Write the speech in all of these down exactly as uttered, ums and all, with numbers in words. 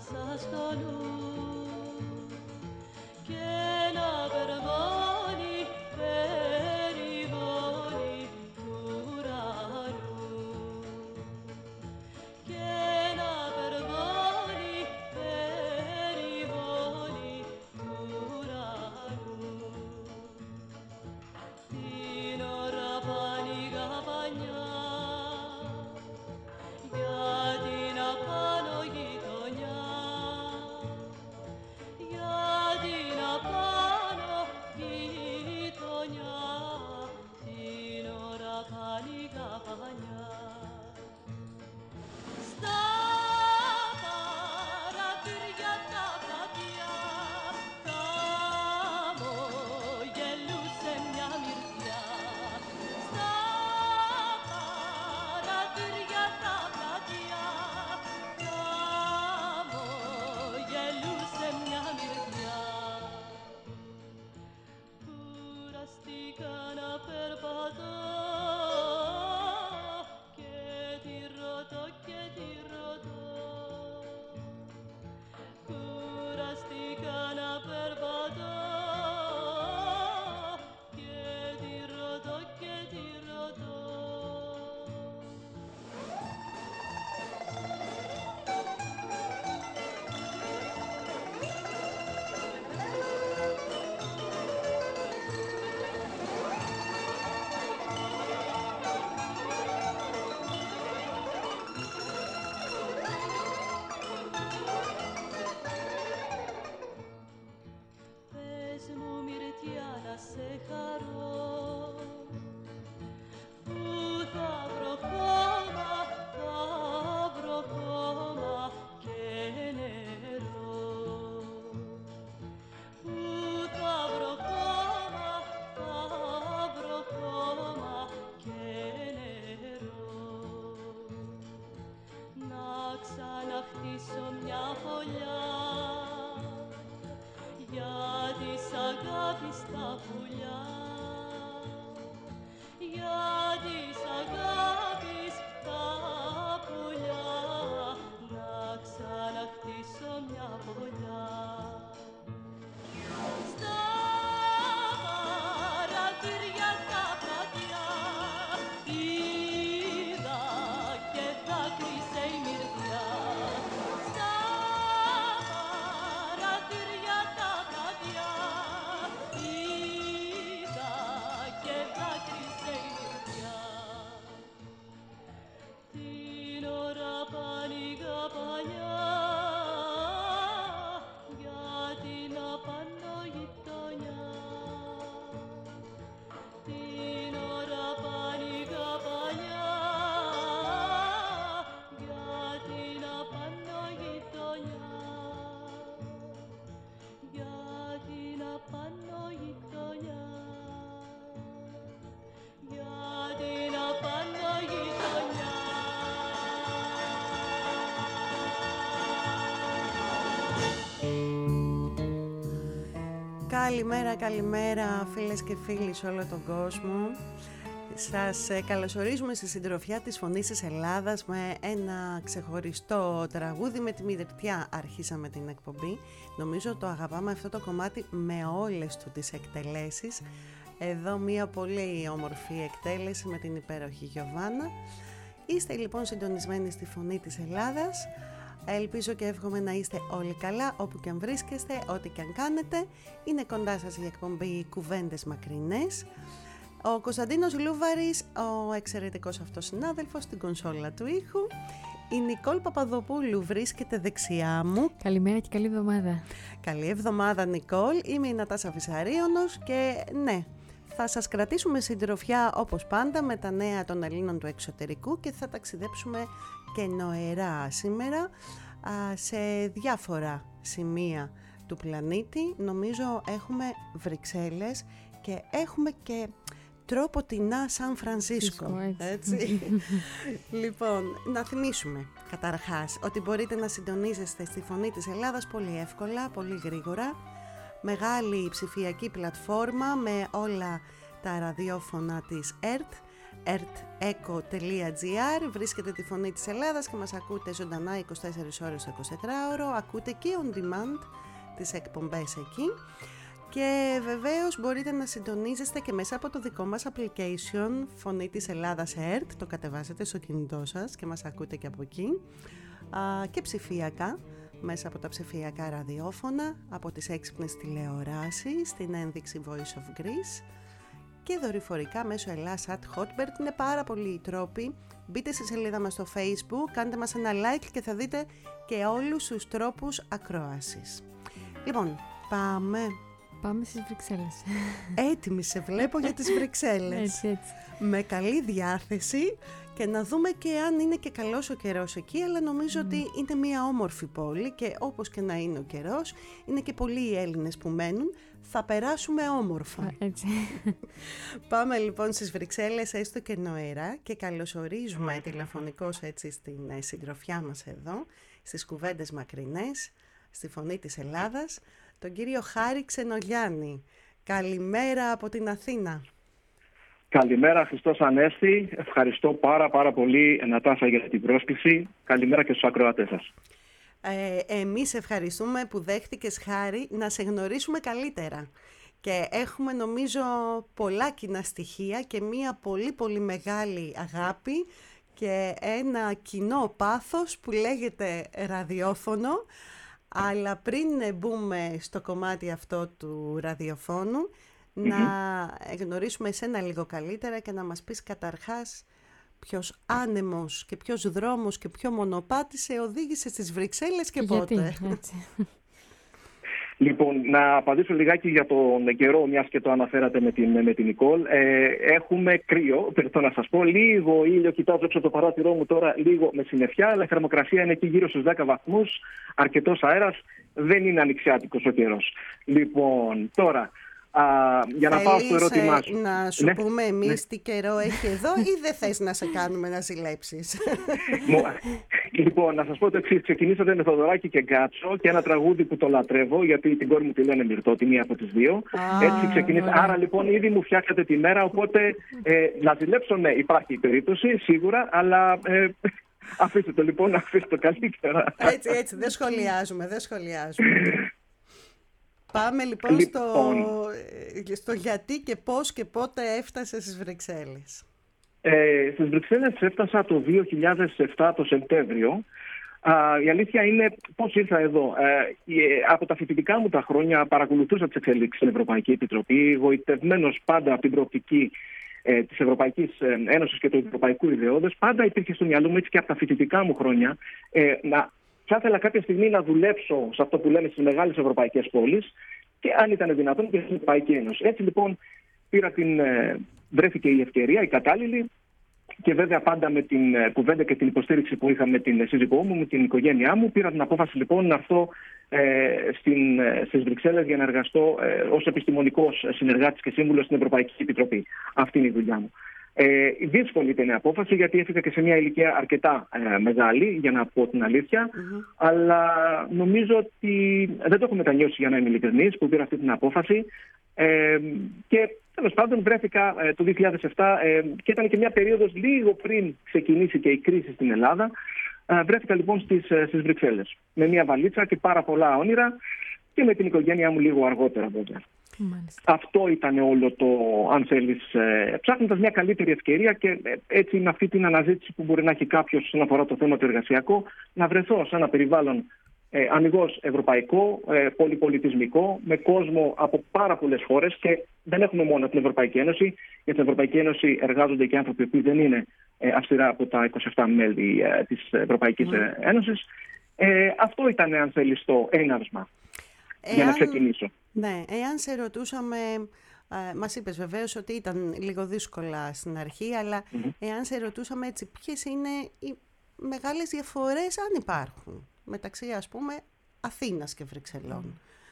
μέσα στο νου και ένα περβόλι περιβόλι του ουρανού και ένα περβόλι περιβόλι του ουρανού την ώρα πανηγά πανιά για την απάνω γειτονιά, για την απάνω γειτονιά, την ώρα πανηγά πανιά. Στα παραθύρια τα πλατεία χαμογελούσε μια μυρτιά. Στα παραθύρια τα πλατεία χαμογελούσε μια μυρτιά. Κουραστήκα να περπατώ και τη ρωτώ και τη ρωτώ. Κουραστήκα να περπατώ και τη ρωτώ και τη ρωτώ. Πες μου μυρτιά να σε χαρώ, που θα βρω χώμα, θα βρω χώμα και νερό. Που θα βρω χώμα, θα βρω χώμα και νερό. Να ξαναχτίσω μια φωλιά για της αγάπης τα πουλιά, για της αγάπης τα πουλιά, να ξαναχτίσω μια φωλιά. Στα παραθύρια τα πλατεία είδα και δάκρυσε η μυρτιά. Στα παραθύρια τα πλατεία είδα και δάκρυσε η μυρτιά. Την ώρα πανηγά πανιά για την απάνω γειτονιά. Την ώρα πανηγά πανιά για την απάνω γειτονιά. Για την απάνω γειτονιά. Για την απάνω γειτονιά. Καλημέρα, καλημέρα φίλες και φίλοι σε όλο τον κόσμο. Σας καλωσορίζουμε στη συντροφιά της Φωνής της Ελλάδας με ένα ξεχωριστό τραγούδι. Με τη μυρτιά αρχίσαμε την εκπομπή. Νομίζω το αγαπάμε αυτό το κομμάτι με όλες του τις εκτελέσεις. Εδώ μια πολύ όμορφη εκτέλεση με την υπέροχη Γιωβάνα. Είστε λοιπόν συντονισμένοι στη Φωνή της Ελλάδας. Ελπίζω και εύχομαι να είστε όλοι καλά όπου και αν βρίσκεστε, ό,τι και αν κάνετε. Είναι κοντά σας η εκπομπή Κουβέντες Μακρινές. Ο Κωνσταντίνος Λούβαρης, ο εξαιρετικός αυτός συνάδελφος στην κονσόλα του ήχου. Η Νικόλ Παπαδοπούλου βρίσκεται δεξιά μου. Καλημέρα και καλή εβδομάδα. Καλή εβδομάδα Νικόλ, είμαι η Νατάσα Βυσαρίωνος και ναι, θα σας κρατήσουμε συντροφιά όπως πάντα με τα νέα των Ελλήνων του εξωτερικού και θα ταξιδέψουμε και νοερά σήμερα σε διάφορα σημεία του πλανήτη. Νομίζω έχουμε Βρυξέλλες και έχουμε και τρόποτινά Σαν Φρανσίσκο, έτσι, έτσι. Λοιπόν, να θυμίσουμε καταρχάς ότι μπορείτε να συντονίζεστε στη Φωνή της Ελλάδας πολύ εύκολα, πολύ γρήγορα. Μεγάλη ψηφιακή πλατφόρμα με όλα τα ραδιόφωνα της ΕΡΤ, ερτ-εκο τελεία τζι άρ. Βρίσκετε τη Φωνή της Ελλάδας και μας ακούτε ζωντανά είκοσι τέσσερις ώρες το εικοσιτετράωρο. Ακούτε και on demand τις εκπομπές εκεί. Και βεβαίως μπορείτε να συντονίζεστε και μέσα από το δικό μας application Φωνή της Ελλάδας ΕΡΤ. Το κατεβάσετε στο κινητό σας και μας ακούτε και από εκεί. Α, και ψηφιακά, μέσα από τα ψηφιακά ραδιόφωνα, από τις έξυπνες τηλεοράσεις, στην ένδειξη Voice of Greece και δορυφορικά μέσω Ελλάς at Hotbird. Είναι πάρα πολλοί οι τρόποι. Μπείτε στη σελίδα μας στο Facebook, κάντε μας ένα like και θα δείτε και όλους τους τρόπους ακρόασης. Λοιπόν, πάμε... Πάμε στις Βρυξέλλες. Έτοιμη σε βλέπω για τις Βρυξέλλες. Έτσι, έτσι. Με καλή διάθεση και να δούμε και αν είναι και καλός ο καιρός εκεί, αλλά νομίζω mm. ότι είναι μια όμορφη πόλη και όπως και να είναι ο καιρός, είναι και πολλοί οι Έλληνες που μένουν, θα περάσουμε όμορφα. Α, έτσι. Πάμε λοιπόν στις Βρυξέλλες έστω και νοερά και καλωσορίζουμε τηλεφωνικώς έτσι στην συντροφιά μας εδώ, στις κουβέντες μακρινές, στη Φωνή της Ελλάδας, τον κύριο Χάρη Ξενογιάννη. Καλημέρα από την Αθήνα. Καλημέρα, Χριστός Ανέστη. Ευχαριστώ πάρα πάρα πολύ, Νατάσα, για την πρόσκληση. Καλημέρα και στους ακροατές σας. Ε, εμείς ευχαριστούμε που δέχτηκες, Χάρη, να σε γνωρίσουμε καλύτερα. Και έχουμε νομίζω πολλά κοινά στοιχεία και μία πολύ πολύ μεγάλη αγάπη και ένα κοινό πάθος που λέγεται ραδιόφωνο. Αλλά πριν μπούμε στο κομμάτι αυτό του ραδιοφώνου, mm-hmm. να γνωρίσουμε εσένα λίγο καλύτερα και να μας πεις καταρχάς ποιος άνεμος και ποιος δρόμος και ποιο μονοπάτι σε οδήγησε στις Βρυξέλλες και γιατί, πότε. Έτσι. Λοιπόν, να απαντήσω λιγάκι για τον καιρό, μιας και το αναφέρατε με την, με την Νικόλ. Ε, έχουμε κρύο, πρέπει να σας πω. Λίγο ήλιο, κοιτάζω έξω το παράθυρό μου τώρα, λίγο με συννεφιά, αλλά η θερμοκρασία είναι εκεί γύρω στους δέκα βαθμούς. Αρκετός αέρας, δεν είναι ανοιξιάτικος ο καιρός. Λοιπόν, τώρα, α, για να πάω στο ερώτημά σου. Να σου ναι, πούμε εμείς ναι. τι καιρό έχει εδώ ή δεν θες να σε κάνουμε να ζηλέψεις? Λοιπόν, να σας πω το εξής. Ξεκινήσατε με Θοδωράκη και Γκάτσο και ένα τραγούδι που το λατρεύω, γιατί την κόρη μου τη λένε Μυρτώ, τη μία από τις δύο. Ah, Έτσι ξεκινήσατε. Άρα λοιπόν ήδη μου φτιάξατε τη μέρα, οπότε ε, να ζηλέψω, ναι, υπάρχει η περίπτωση, σίγουρα, αλλά ε, αφήστε το λοιπόν, αφήστε το καλύτερα. Έτσι, έτσι, δεν σχολιάζουμε, δεν σχολιάζουμε. Πάμε λοιπόν, λοιπόν. Στο, στο γιατί και πώς και πότε έφτασε στις Βρυξέλλες. Ε, στις Βρυξέλλες έφτασα το δύο χιλιάδες επτά το Σεπτέμβριο. Α, η αλήθεια είναι πώς ήρθα εδώ. Ε, από τα φοιτητικά μου τα χρόνια παρακολουθούσα τις εξελίξεις στην Ευρωπαϊκή Επιτροπή, γοητευμένος πάντα από την προοπτική ε, της Ευρωπαϊκής Ένωσης και του Ευρωπαϊκού Ιδεώδες. Πάντα υπήρχε στο μυαλό μου, έτσι και από τα φοιτητικά μου χρόνια, ε, να θα ήθελα κάποια στιγμή να δουλέψω σε αυτό που λέμε στις μεγάλες ευρωπαϊκές πόλεις και αν ήταν δυνατόν και στην Ευρωπαϊκή Ένωση. Έτσι λοιπόν πήρα την, ε, βρέθηκε η ευκαιρία, η κατάλληλη, και βέβαια πάντα με την κουβέντα και την υποστήριξη που είχα με την σύζυγό μου, με την οικογένειά μου, πήρα την απόφαση λοιπόν να έρθω ε, στην, στις Βρυξέλλες για να εργαστώ ε, ως επιστημονικός συνεργάτης και σύμβουλος στην Ευρωπαϊκή Επιτροπή. Αυτή είναι η δουλειά μου. Ε, δύσκολη ήταν η απόφαση, γιατί έφυγα και σε μια ηλικία αρκετά ε, μεγάλη, για να πω την αλήθεια, mm-hmm. αλλά νομίζω ότι δεν το έχω μετανιώσει, για να είμαι ειλικρινής, που πήρα αυτή την απόφαση. Ε, και τέλος πάντων βρέθηκα ε, το δύο χιλιάδες επτά ε, και ήταν και μια περίοδος λίγο πριν ξεκινήσει και η κρίση στην Ελλάδα. Ε, βρέθηκα λοιπόν στις, ε, στις Βρυξέλλες με μια βαλίτσα και πάρα πολλά όνειρα και με την οικογένειά μου λίγο αργότερα βέβαια. Μάλιστα. Αυτό ήταν όλο το, αν θέλεις, ε, ψάχνοντας μια καλύτερη ευκαιρία και ε, έτσι με αυτή την αναζήτηση που μπορεί να έχει κάποιος όσον αφορά το θέμα το εργασιακό, να βρεθώ σε ένα περιβάλλον ε, ανοιγώς ευρωπαϊκό, ε, πολυπολιτισμικό, με κόσμο από πάρα πολλές χώρες, και δεν έχουμε μόνο την Ευρωπαϊκή Ένωση. Για την Ευρωπαϊκή Ένωση εργάζονται και άνθρωποι που δεν είναι ε, αυστηρά από τα είκοσι επτά μέλη ε, της Ευρωπαϊκής mm. Ένωσης. Ε, αυτό ήταν, αν θέλεις, το έναυσμα εάν, για να ξεκινήσω. Ναι, εάν σε ρωτούσαμε, ε, μας είπες βεβαίως ότι ήταν λίγο δύσκολα στην αρχή, αλλά mm-hmm. εάν σε ρωτούσαμε έτσι, ποιες είναι οι μεγάλες διαφορές, αν υπάρχουν, μεταξύ ας πούμε Αθήνας και Βρυξελών.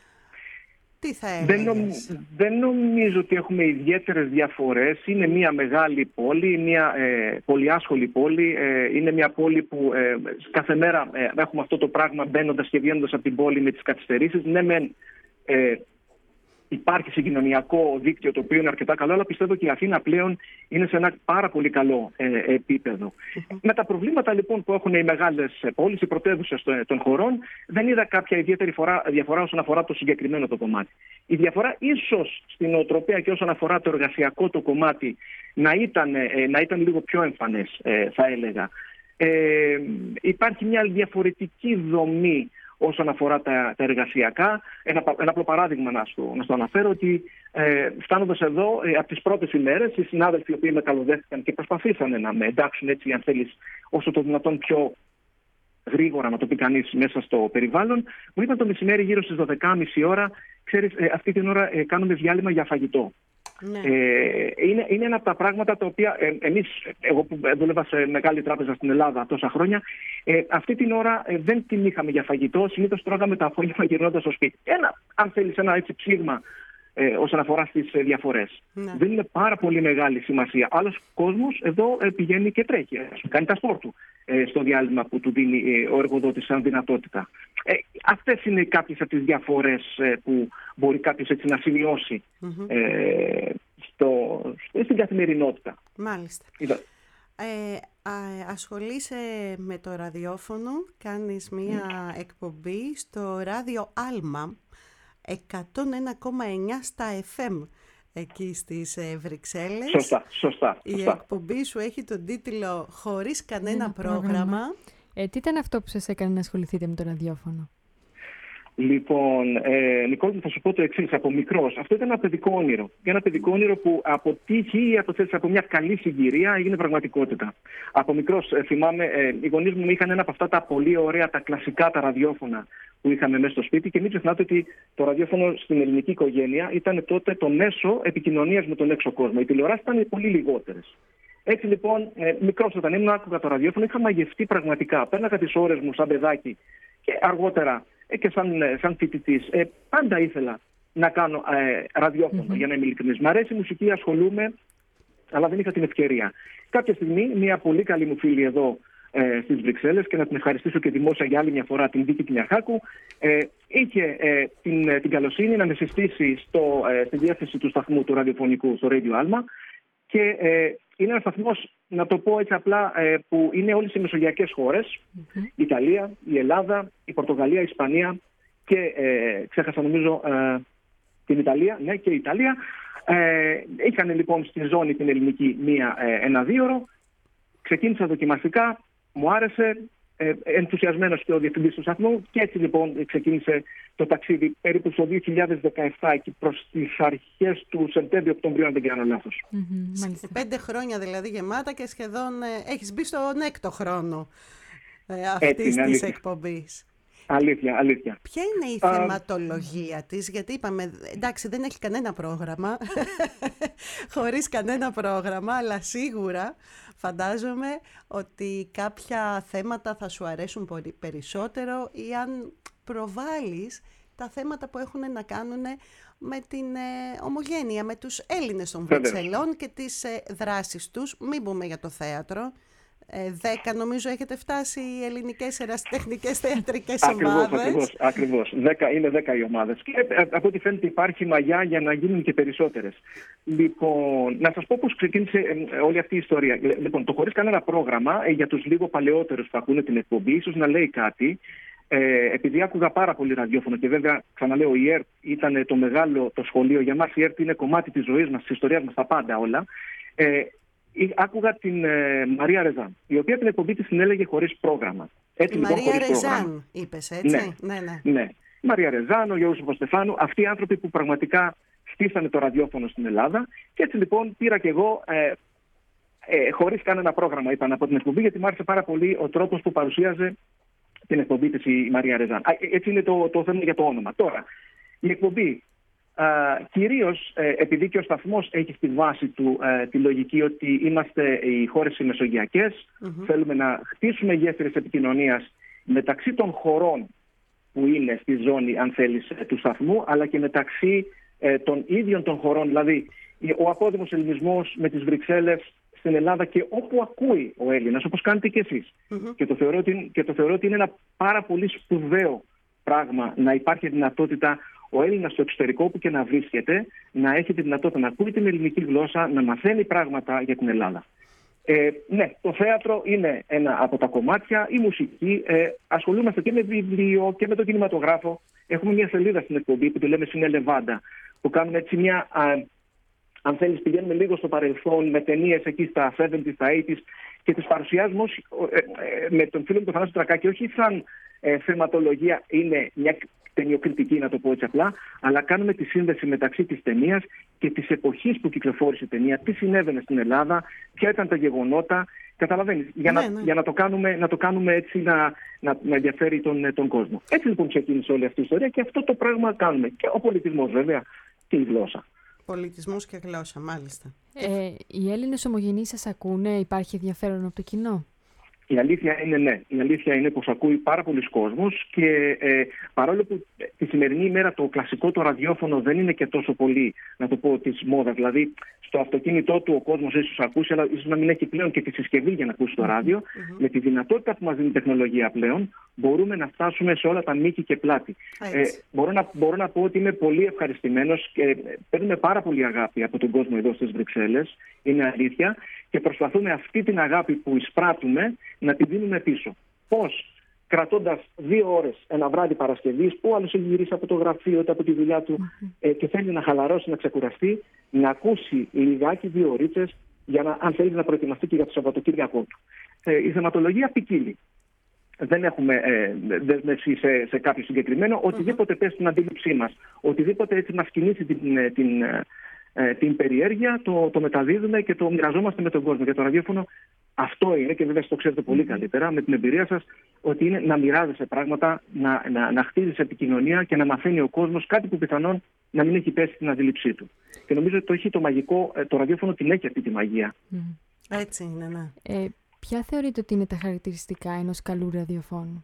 Τι θα έλεγες? Δεν, νομ, δεν νομίζω ότι έχουμε ιδιαίτερες διαφορές. Είναι μια μεγάλη πόλη, μια ε, πολυάσχολη πόλη. Ε, είναι μια πόλη που ε, κάθε μέρα ε, έχουμε αυτό το πράγμα, μπαίνοντας και βγαίνοντας από την πόλη με τις καθυστερήσεις. Ναι, μεν, ε, υπάρχει συγκοινωνιακό δίκτυο το οποίο είναι αρκετά καλό, αλλά πιστεύω και η Αθήνα πλέον είναι σε ένα πάρα πολύ καλό ε, επίπεδο. Mm-hmm. Με τα προβλήματα λοιπόν που έχουν οι μεγάλες πόλεις, οι πρωτεύουσες των χωρών, δεν είδα κάποια ιδιαίτερη φορά, διαφορά όσον αφορά το συγκεκριμένο το κομμάτι. Η διαφορά ίσως στην νοοτροπία και όσον αφορά το εργασιακό το κομμάτι να ήταν, ε, να ήταν λίγο πιο εμφανές, ε, θα έλεγα. Ε, υπάρχει μια διαφορετική δομή όσον αφορά τα, τα εργασιακά. Ένα, ένα απλό παράδειγμα να στο, να στο αναφέρω, ότι ε, φτάνοντας εδώ, ε, από τις πρώτες ημέρες, οι συνάδελφοι οι οποίοι με καλοδέχτηκαν και προσπαθήσαν να με εντάξουν, έτσι, αν θέλεις, όσο το δυνατόν πιο γρήγορα, να το πει κανείς, μέσα στο περιβάλλον, μου είπαν το μεσημέρι γύρω στις δώδεκα και μισή ώρα, ξέρεις, ε, αυτή την ώρα ε, κάνουμε διάλειμμα για φαγητό. Ναι. Ε, είναι, είναι ένα από τα πράγματα τα οποία ε, εμείς, εγώ που δούλευα σε μεγάλη τράπεζα στην Ελλάδα τόσα χρόνια, ε, αυτή την ώρα ε, δεν την είχαμε για φαγητό. Συνήθως τρώγαμε το απόγευμα γυρνώντας στο σπίτι. Ένα, αν θέλεις, ένα έτσι ψήγμα ε, όσον αφορά στις ε, διαφορές. Ναι. Δεν είναι πάρα πολύ μεγάλη σημασία. Άλλος κόσμος εδώ ε, πηγαίνει και τρέχει, ε, κάνει τα σπορ του ε, στο διάλειμμα που του δίνει ε, ο εργοδότης σαν δυνατότητα. Ε, αυτές είναι κάποιες από τις διαφορές ε, που μπορεί κάποιος έτσι να σημειώσει mm-hmm. ε, στο, στην καθημερινότητα. Μάλιστα. Ε, α, ασχολείσαι με το ραδιόφωνο, κάνεις μία mm. εκπομπή στο ράδιο Άλμα εκατόν ένα κόμμα εννιά στα εφ εμ εκεί στις ε, Βρυξέλλες. Σωστά, σωστά, Η σωστά. εκπομπή σου έχει τον τίτλο «Χωρίς κανένα Ένα πρόγραμμα». πρόγραμμα. Ε, τι ήταν αυτό που σας έκανε να ασχοληθείτε με το ραδιόφωνο? Λοιπόν, ε, Νικόλη, θα σου πω το εξής. Από μικρός, αυτό ήταν ένα παιδικό όνειρο. Ένα παιδικό όνειρο που από τύχη ή από, από μια καλή συγκυρία έγινε πραγματικότητα. Από μικρός, ε, θυμάμαι, ε, οι γονείς μου είχαν ένα από αυτά τα πολύ ωραία, τα κλασικά τα ραδιόφωνα που είχαμε μέσα στο σπίτι. Και μην ξεχνάτε ότι το ραδιόφωνο στην ελληνική οικογένεια ήταν τότε το μέσο επικοινωνίας με τον έξω κόσμο. Οι τηλεοράσεις ήταν πολύ λιγότερες. Έτσι λοιπόν, ε, μικρός όταν ήμουν, άκουγα το ραδιόφωνο, είχα μαγευτεί πραγματικά. Πέρναγα τις ώρες μου σαν παιδάκι και αργότερα ε, και σαν, σαν φοιτητής. Ε, πάντα ήθελα να κάνω ε, ραδιόφωνο, mm-hmm. για να είμαι ειλικρινής. Μ' αρέσει η μουσική, ασχολούμαι, αλλά δεν είχα την ευκαιρία. Κάποια στιγμή, μια πολύ καλή μου φίλη εδώ ε, στις Βρυξέλλες, και να την ευχαριστήσω και δημόσια για άλλη μια φορά, την Βίκη Τινιαχάκου, ε, είχε ε, την, την καλοσύνη να με συστήσει στο, ε, στη διεύθυνση του σταθμού του ραδιοφωνικού, στο Radio Alma. Και ε, είναι ένα σταθμός, να το πω έτσι απλά, ε, που είναι όλες οι μεσογειακές χώρες. Mm-hmm. Η Ιταλία, η Ελλάδα, η Πορτογαλία, η Ισπανία και ε, ξέχασα νομίζω ε, την Ιταλία. Ναι, και η Ιταλία. Ε, είχαν λοιπόν στη ζώνη την ελληνική μία, ε, ένα δίωρο. Ξεκίνησα δοκιμαστικά, μου άρεσε. Ε, ενθουσιασμένος και ο διευθυντής του σταθμού, και έτσι λοιπόν ξεκίνησε το ταξίδι περίπου το δύο χιλιάδες δεκαεπτά και προς τις αρχές του Σεπτέμβριο-Οκτωβρίου, αν δεν κάνω λάθος. Mm-hmm, Πέντε χρόνια δηλαδή γεμάτα και σχεδόν ε, έχεις μπει στον έκτο χρόνο ε, αυτής έτσι, της εκπομπής. Αλήθεια, αλήθεια. Ποια είναι η θεματολογία της, γιατί είπαμε, εντάξει δεν έχει κανένα πρόγραμμα, χωρίς κανένα πρόγραμμα, αλλά σίγουρα φαντάζομαι ότι κάποια θέματα θα σου αρέσουν πολύ περισσότερο, ή αν προβάλλεις τα θέματα που έχουν να κάνουν με την ε, ομογένεια, με τους Έλληνες των Βρυξελών και τις ε, δράσεις τους. Μην πούμε για το θέατρο. Ε, δέκα νομίζω έχετε φτάσει οι ελληνικές ερασιτεχνικές θεατρικές ακριβώς, ομάδες. Ακριβώς, ακριβώς. Δέκα, είναι δέκα οι ομάδες. Και από ό,τι φαίνεται υπάρχει μαγιά για να γίνουν και περισσότερες. Λοιπόν, να σας πω πώς ξεκίνησε ε, όλη αυτή η ιστορία. Λοιπόν, το χωρίς κανένα πρόγραμμα, ε, για τους λίγο παλαιότερους που ακούνε την εκπομπή, ίσως να λέει κάτι. Ε, επειδή άκουγα πάρα πολύ ραδιόφωνο και βέβαια, ξαναλέω, η ΕΡΤ ήταν το μεγάλο το σχολείο. Για μας η ΕΡΤ είναι κομμάτι της ζωής μας, της ιστορίας μας, τα πάντα όλα. Ε, άκουγα την ε, Μαρία Ρεζάν, η οποία την εκπομπή της την έλεγε χωρίς πρόγραμμα. Έτσι, η λοιπόν, Μαρία Ρεζάν, είπες, έτσι. Ναι, ναι, ναι. ναι. Η Μαρία Ρεζάν, ο Γιώργος Παπαστεφάνου, αυτοί οι άνθρωποι που πραγματικά στήσανε το ραδιόφωνο στην Ελλάδα. Και έτσι λοιπόν πήρα κι εγώ, ε, ε, χωρίς κανένα πρόγραμμα, είπαν, από την εκπομπή, γιατί μου άρεσε πάρα πολύ ο τρόπος που παρουσίαζε την εκπομπή της η Μαρία Ρεζάν. Έτσι είναι το, το θέμα για το όνομα. Τώρα, η εκπομπή, α, κυρίως ε, επειδή και ο σταθμός έχει στη βάση του ε, τη λογική ότι είμαστε οι χώρες οι μεσογειακές, mm-hmm. θέλουμε να χτίσουμε γέφυρες επικοινωνίας μεταξύ των χωρών που είναι στη ζώνη, αν θέλεις, του σταθμού, αλλά και μεταξύ ε, των ίδιων των χωρών, δηλαδή ο απόδημος ελληνισμός με τις Βρυξέλλες στην Ελλάδα και όπου ακούει ο Έλληνας, όπως κάνετε και εσείς. Mm-hmm. Και, το θεωρώ ότι, και το θεωρώ ότι είναι ένα πάρα πολύ σπουδαίο πράγμα να υπάρχει δυνατότητα ο Έλληνας στο εξωτερικό που και να βρίσκεται να έχει τη δυνατότητα να ακούει την ελληνική γλώσσα, να μαθαίνει πράγματα για την Ελλάδα. Ε, ναι, το θέατρο είναι ένα από τα κομμάτια, η μουσική, ε, ασχολούμαστε και με βιβλίο και με τον κινηματογράφο. Έχουμε μια σελίδα στην εκπομπή που το λέμε Συνελεβάντα, που κάνουμε έτσι μια, α, αν θέλεις, πηγαίνουμε λίγο στο παρελθόν με ταινίες εκεί στα εβδομήντα, στα ογδόντα και τις παρουσιάζουμε ως, ε, ε, με τον φίλο μου τον Θανάση Τρακάκη, όχι σαν ε, θεματολογία, είναι μια ταινιοκριτική, να το πω έτσι απλά, αλλά κάνουμε τη σύνδεση μεταξύ της ταινίας και της εποχής που κυκλοφόρησε η ταινία, τι συνέβαινε στην Ελλάδα, ποια ήταν τα γεγονότα. Καταλαβαίνεις, για, ναι, να, ναι. για να, το κάνουμε, να το κάνουμε έτσι να, να, να ενδιαφέρει τον, τον κόσμο. Έτσι λοιπόν ξεκίνησε όλη αυτή η ιστορία και αυτό το πράγμα κάνουμε. Και ο πολιτισμός βέβαια και η γλώσσα. Πολιτισμός και γλώσσα, μάλιστα. Ε, οι Έλληνες ομογενείς σας ακούνε, υπάρχει ενδιαφέρον από το κοινό? Η αλήθεια είναι ναι. Η αλήθεια είναι πως ακούει πάρα πολλοί κόσμος και ε, παρόλο που τη σημερινή ημέρα το κλασικό το ραδιόφωνο δεν είναι και τόσο πολύ, να το πω, της μόδας. Δηλαδή στο αυτοκίνητό του ο κόσμος ίσως ακούσει, αλλά ίσως να μην έχει πλέον και τη συσκευή για να ακούσει το ράδιο. Mm-hmm. Με τη δυνατότητα που μας δίνει η τεχνολογία πλέον, μπορούμε να φτάσουμε σε όλα τα μήκη και πλάτη. Ε, μπορώ, να, μπορώ να πω ότι είμαι πολύ ευχαριστημένος και παίρνουμε πάρα πολύ αγάπη από τον κόσμο εδώ στις Βρυξέλλες. Είναι αλήθεια. Και προσπαθούμε αυτή την αγάπη που εισπράττουμε να την δίνουμε πίσω. Πώς? Κρατώντας δύο ώρες ένα βράδυ Παρασκευής, που άλλος έχει γυρίσει από το γραφείο είτε από τη δουλειά του mm-hmm. ε, και θέλει να χαλαρώσει, να ξεκουραστεί, να ακούσει λιγάκι δύο ωρίτσες για να, αν θέλει, να προετοιμαστεί και για το Σαββατοκύριακό του. Ε, η θεματολογία ποικίλει. Δεν έχουμε ε, δεσμεύσει σε, σε κάποιο συγκεκριμένο. Οτιδήποτε mm-hmm. πέσει στην αντίληψή μας, οτιδήποτε έτσι μας κινήσει την, την, την, την περιέργεια, το, το μεταδίδουμε και το μοιραζόμαστε με τον κόσμο. Για το ραδιόφωνο αυτό είναι, και βέβαια το ξέρετε πολύ καλύτερα με την εμπειρία σας, ότι είναι να μοιράζεσαι πράγματα, να, να, να χτίζεις επικοινωνία και να μαθαίνει ο κόσμος κάτι που πιθανόν να μην έχει πέσει στην αντίληψή του. Και νομίζω ότι το έχει το μαγικό, το ραδιόφωνο την έχει αυτή τη μαγεία. Mm. Έτσι είναι, ναι. Ε, ποια θεωρείτε ότι είναι τα χαρακτηριστικά ενός καλού ραδιοφώνου?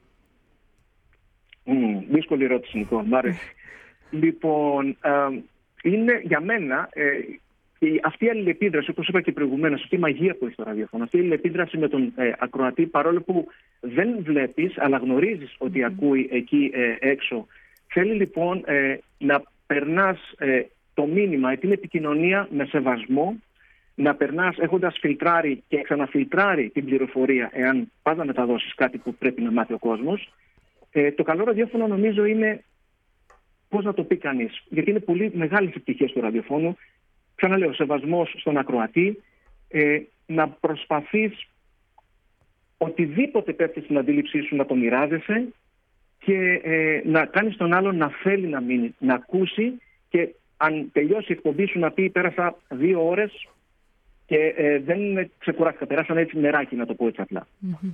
Mm, δύσκολη ερώτηση, Νικό. Μ' αρέσει. Λοιπόν, ε, είναι για μένα ε, η, αυτή η αλληλεπίδραση, όπως είπα και προηγουμένως, αυτή η μαγεία που έχει το ραδιόφωνο, αυτή η αλληλεπίδραση με τον ε, ακροατή, παρόλο που δεν βλέπεις, αλλά γνωρίζεις ότι mm. ακούει εκεί ε, έξω. Θέλει λοιπόν ε, να περνάς ε, το μήνυμα, την επικοινωνία με σεβασμό, να περνάς έχοντας φιλτράρει και ξαναφιλτράρει την πληροφορία, εάν πας να μεταδώσεις κάτι που πρέπει να μάθει ο κόσμος. Ε, το καλό ραδιόφωνο νομίζω είναι, πώς να το πει κανείς, γιατί είναι πολύ μεγάλες επιτυχίες του ραδιοφώνου. Ξαναλέω, σεβασμός στον ακροατή, ε, να προσπαθείς οτιδήποτε πέφτει στην αντίληψή σου να το μοιράζεσαι και ε, να κάνεις τον άλλον να θέλει να μείνει, να ακούσει, και αν τελειώσει η εκπομπή σου να πει πέρασα δύο ώρες και ε, δεν ξεκουράστηκα, περάσαν έτσι νεράκι, να το πω έτσι απλά. Mm-hmm.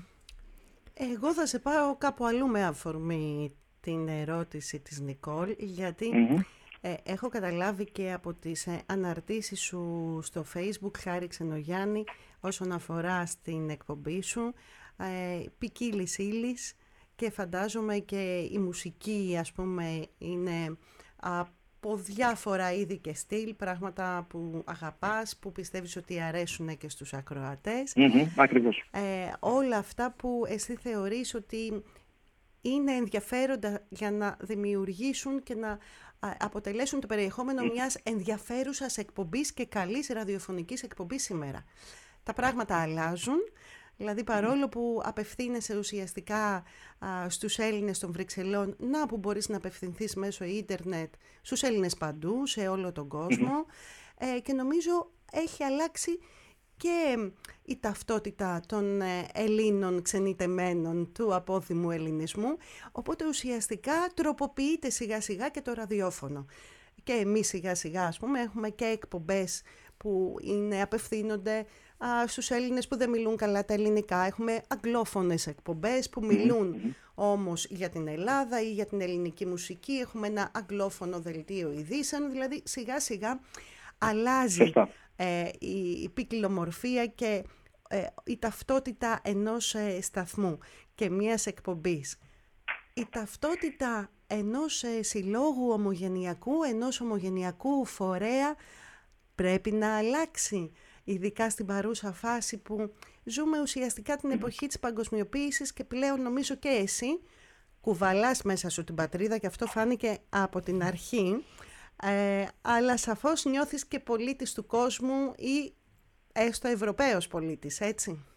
Εγώ θα σε πάω κάπου αλλού με αφορμή την ερώτηση της Νικόλ, γιατί mm-hmm. ε, έχω καταλάβει και από τις ε, αναρτήσεις σου στο Facebook, Χάρη Ξενογιάννη, όσον αφορά στην εκπομπή σου, ε, ποικίλης ύλης, και φαντάζομαι και η μουσική, ας πούμε, είναι από διάφορα είδη και στυλ, πράγματα που αγαπάς, που πιστεύεις ότι αρέσουν και στους ακροατές. Mm-hmm, ακριβώς. Ε, όλα αυτά που εσύ θεωρείς ότι είναι ενδιαφέροντα για να δημιουργήσουν και να αποτελέσουν το περιεχόμενο mm. μιας ενδιαφέρουσας εκπομπής και καλής ραδιοφωνικής εκπομπής σήμερα. Τα πράγματα αλλάζουν. Δηλαδή, παρόλο που απευθύνεσαι ουσιαστικά α, στους Έλληνες των Βρυξελών, να που μπορείς να απευθυνθείς μέσω ίντερνετ στους Έλληνες παντού, σε όλο τον κόσμο, ε, και νομίζω έχει αλλάξει και η ταυτότητα των ε, Ελλήνων ξενιτεμένων του απόθυμου ελληνισμού, οπότε ουσιαστικά τροποποιείται σιγά σιγά και το ραδιόφωνο. Και εμείς σιγά σιγά, ας πούμε, έχουμε και εκπομπές που είναι, απευθύνονται α, στους Έλληνες που δεν μιλούν καλά τα ελληνικά. Έχουμε αγγλόφωνες εκπομπές που μιλούν mm-hmm. όμως για την Ελλάδα ή για την ελληνική μουσική. Έχουμε ένα αγγλόφωνο δελτίο ειδήσεων, δηλαδή σιγά σιγά αλλάζει ε, η, η ποικιλομορφία και ε, η ταυτότητα ενός ε, σταθμού και μιας εκπομπής. Η ταυτότητα ενός ε, συλλόγου ομογενειακού, ενός ομογενειακού φορέα πρέπει να αλλάξει, ειδικά στην παρούσα φάση που ζούμε ουσιαστικά την εποχή της παγκοσμιοποίησης, και πλέον νομίζω και εσύ κουβαλάς μέσα σου την πατρίδα και αυτό φάνηκε από την αρχή, ε, αλλά σαφώς νιώθεις και πολίτης του κόσμου ή έστω Ευρωπαίος πολίτης, έτσι.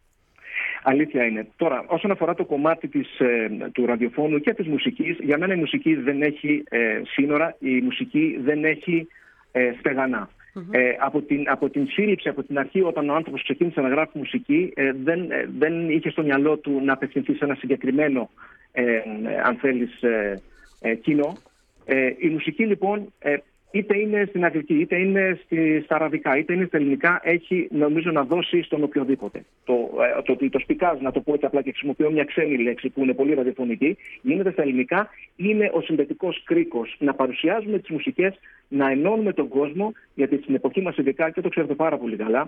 Αλήθεια είναι. Τώρα, όσον αφορά το κομμάτι της, ε, του ραδιοφώνου και της μουσικής, για μένα η μουσική δεν έχει ε, σύνορα, η μουσική δεν έχει ε, στεγανά. Mm-hmm. Ε, από, την, από την σύλληψη, από την αρχή, όταν ο άνθρωπος ξεκίνησε να γράφει μουσική, ε, δεν, ε, δεν είχε στο μυαλό του να απευθυνθεί σε ένα συγκεκριμένο, ε, ε, αν θέλεις, ε, ε, κοινό. Ε, η μουσική, λοιπόν, ε, είτε είναι στην αγγλική, είτε είναι στη, στα αραβικά, είτε είναι στα ελληνικά, έχει νομίζω να δώσει στον οποιοδήποτε. Το, το, το, το σπικάζ, να το πω έτσι απλά και χρησιμοποιώ μια ξένη λέξη που είναι πολύ ραδιοφωνική, γίνεται στα ελληνικά, είναι ο συνδετικός κρίκος. Να παρουσιάζουμε τις μουσικές, να ενώνουμε τον κόσμο, γιατί στην εποχή μας ειδικά, και το ξέρετε πάρα πολύ καλά,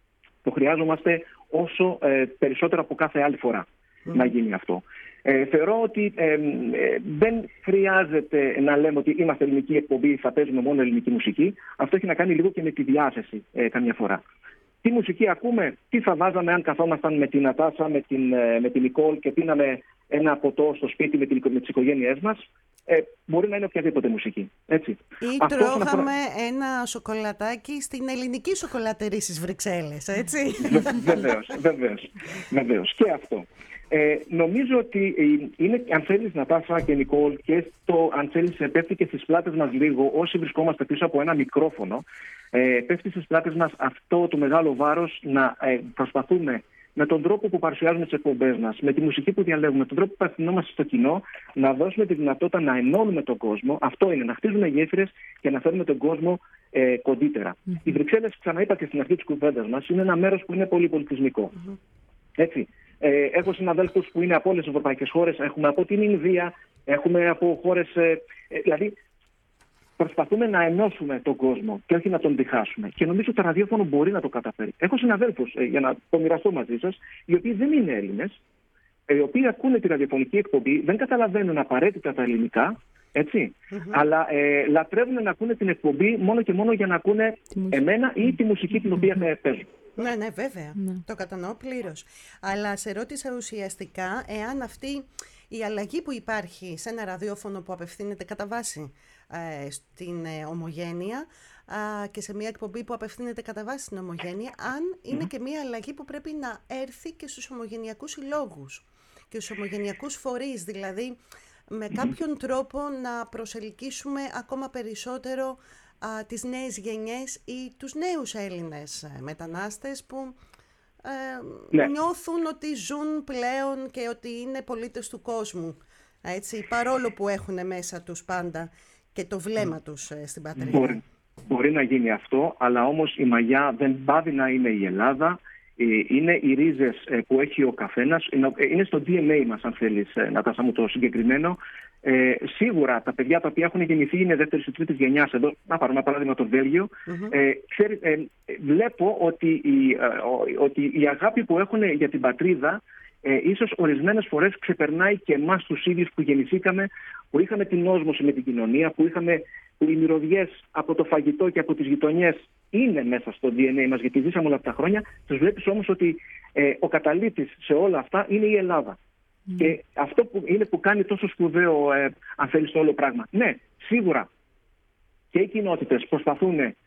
το χρειάζομαστε όσο ε, περισσότερο από κάθε άλλη φορά mm. να γίνει αυτό. Ε, θεωρώ ότι ε, ε, δεν χρειάζεται να λέμε ότι είμαστε ελληνική εκπομπή, θα παίζουμε μόνο ελληνική μουσική. Αυτό έχει να κάνει λίγο και με τη διάθεση ε, καμιά φορά. Τι μουσική ακούμε, τι θα βάζαμε αν καθόμασταν με την Νατάσα, με την, ε, με την Νικόλ και πίναμε ένα ποτό στο σπίτι με, την, με τις οικογένειές μας. Ε, μπορεί να είναι οποιαδήποτε μουσική. Έτσι. Ή αυτό τρώγαμε αφορά... ένα σοκολατάκι στην ελληνική σοκολατερή στις Βρυξέλλες, έτσι. Βεβαίως, βεβαίως, βεβαίως. Και αυτό. Ε, νομίζω ότι είναι, αν θέλεις, Νατάσα και Νικόλ, και το, αν θέλεις, πέφτει και στις πλάτες μας λίγο, όσοι βρισκόμαστε πίσω από ένα μικρόφωνο, ε, πέφτει στις πλάτες μας αυτό το μεγάλο βάρος να ε, προσπαθούμε με τον τρόπο που παρουσιάζουμε τις εκπομπές μας, με τη μουσική που διαλέγουμε, με τον τρόπο που απευθυνόμαστε στο κοινό, να δώσουμε τη δυνατότητα να ενώνουμε τον κόσμο. Αυτό είναι, να χτίζουμε γέφυρες και να φέρουμε τον κόσμο ε, κοντύτερα. Mm-hmm. Οι Βρυξέλλες, ξαναείπα και στην αρχή της κουβέντας μας, είναι ένα μέρος που είναι πολύ πολιτισμικό. Mm-hmm. Έτσι. Ε, έχω συναδέλφους που είναι από όλες τις ευρωπαϊκές χώρες, έχουμε από την Ινδία, έχουμε από χώρες. Ε, ε, δηλαδή, προσπαθούμε να ενώσουμε τον κόσμο και όχι να τον διχάσουμε. Και νομίζω ότι το ραδιόφωνο μπορεί να το καταφέρει. Έχω συναδέλφους, ε, για να το μοιραστώ μαζί σας, οι οποίοι δεν είναι Έλληνες, ε, οι οποίοι ακούνε τη ραδιοφωνική εκπομπή, δεν καταλαβαίνουν απαραίτητα τα ελληνικά, έτσι, mm-hmm. αλλά ε, λατρεύουν να ακούνε την εκπομπή μόνο και μόνο για να ακούνε εμένα ή τη μουσική την οποία mm-hmm. παίζουν. Ναι, ναι, βέβαια. Ναι. Το κατανοώ πλήρως. Αλλά σε ρώτησα ουσιαστικά εάν αυτή η αλλαγή που υπάρχει σε ένα ραδιόφωνο που απευθύνεται κατά βάση ε, στην ε, ομογένεια ε, και σε μια εκπομπή που απευθύνεται κατά βάση στην ομογένεια, αν είναι mm. και μια αλλαγή που πρέπει να έρθει και στους ομογενειακούς συλλόγους και στους ομογενειακούς φορείς, δηλαδή με κάποιον mm. τρόπο να προσελκύσουμε ακόμα περισσότερο α, τις νέες γενιές ή τους νέους Έλληνες ε, μετανάστες που ε, ναι. νιώθουν ότι ζουν πλέον και ότι είναι πολίτες του κόσμου, έτσι, παρόλο που έχουν μέσα τους πάντα και το βλέμμα τους ε, στην πατρίδα. Μπορεί, μπορεί να γίνει αυτό, αλλά όμως η μαγιά δεν πάβει να είναι η Ελλάδα. Είναι οι ρίζες που έχει ο καθένας, είναι στο ντι εν έι μας, αν θέλεις, Νατάσα μου, το συγκεκριμένο. Ε, σίγουρα τα παιδιά τα οποία έχουν γεννηθεί είναι δεύτερης ή τρίτης γενιάς εδώ, να πάρουμε παράδειγμα το Βέλγιο. Mm-hmm. Ε, ξέρει, ε, βλέπω ότι η, ε, ότι η αγάπη που έχουν για την πατρίδα ε, ίσως ορισμένες φορές ξεπερνάει και εμάς τους ίδιους που γεννηθήκαμε, που είχαμε την όσμωση με την κοινωνία, που είχαμε που οι μυρωδιές από το φαγητό και από τις γειτονιές είναι μέσα στο ντι εν έι μας, γιατί ζήσαμε όλα αυτά τα χρόνια. Τους βλέπεις όμως ότι ε, ο καταλήτης σε όλα αυτά είναι η Ελλάδα. Mm. Και αυτό που είναι που κάνει τόσο σπουδαίο, ε, αν θέλεις, το όλο πράγμα. Ναι, σίγουρα και οι κοινότητες προσπαθούν ε,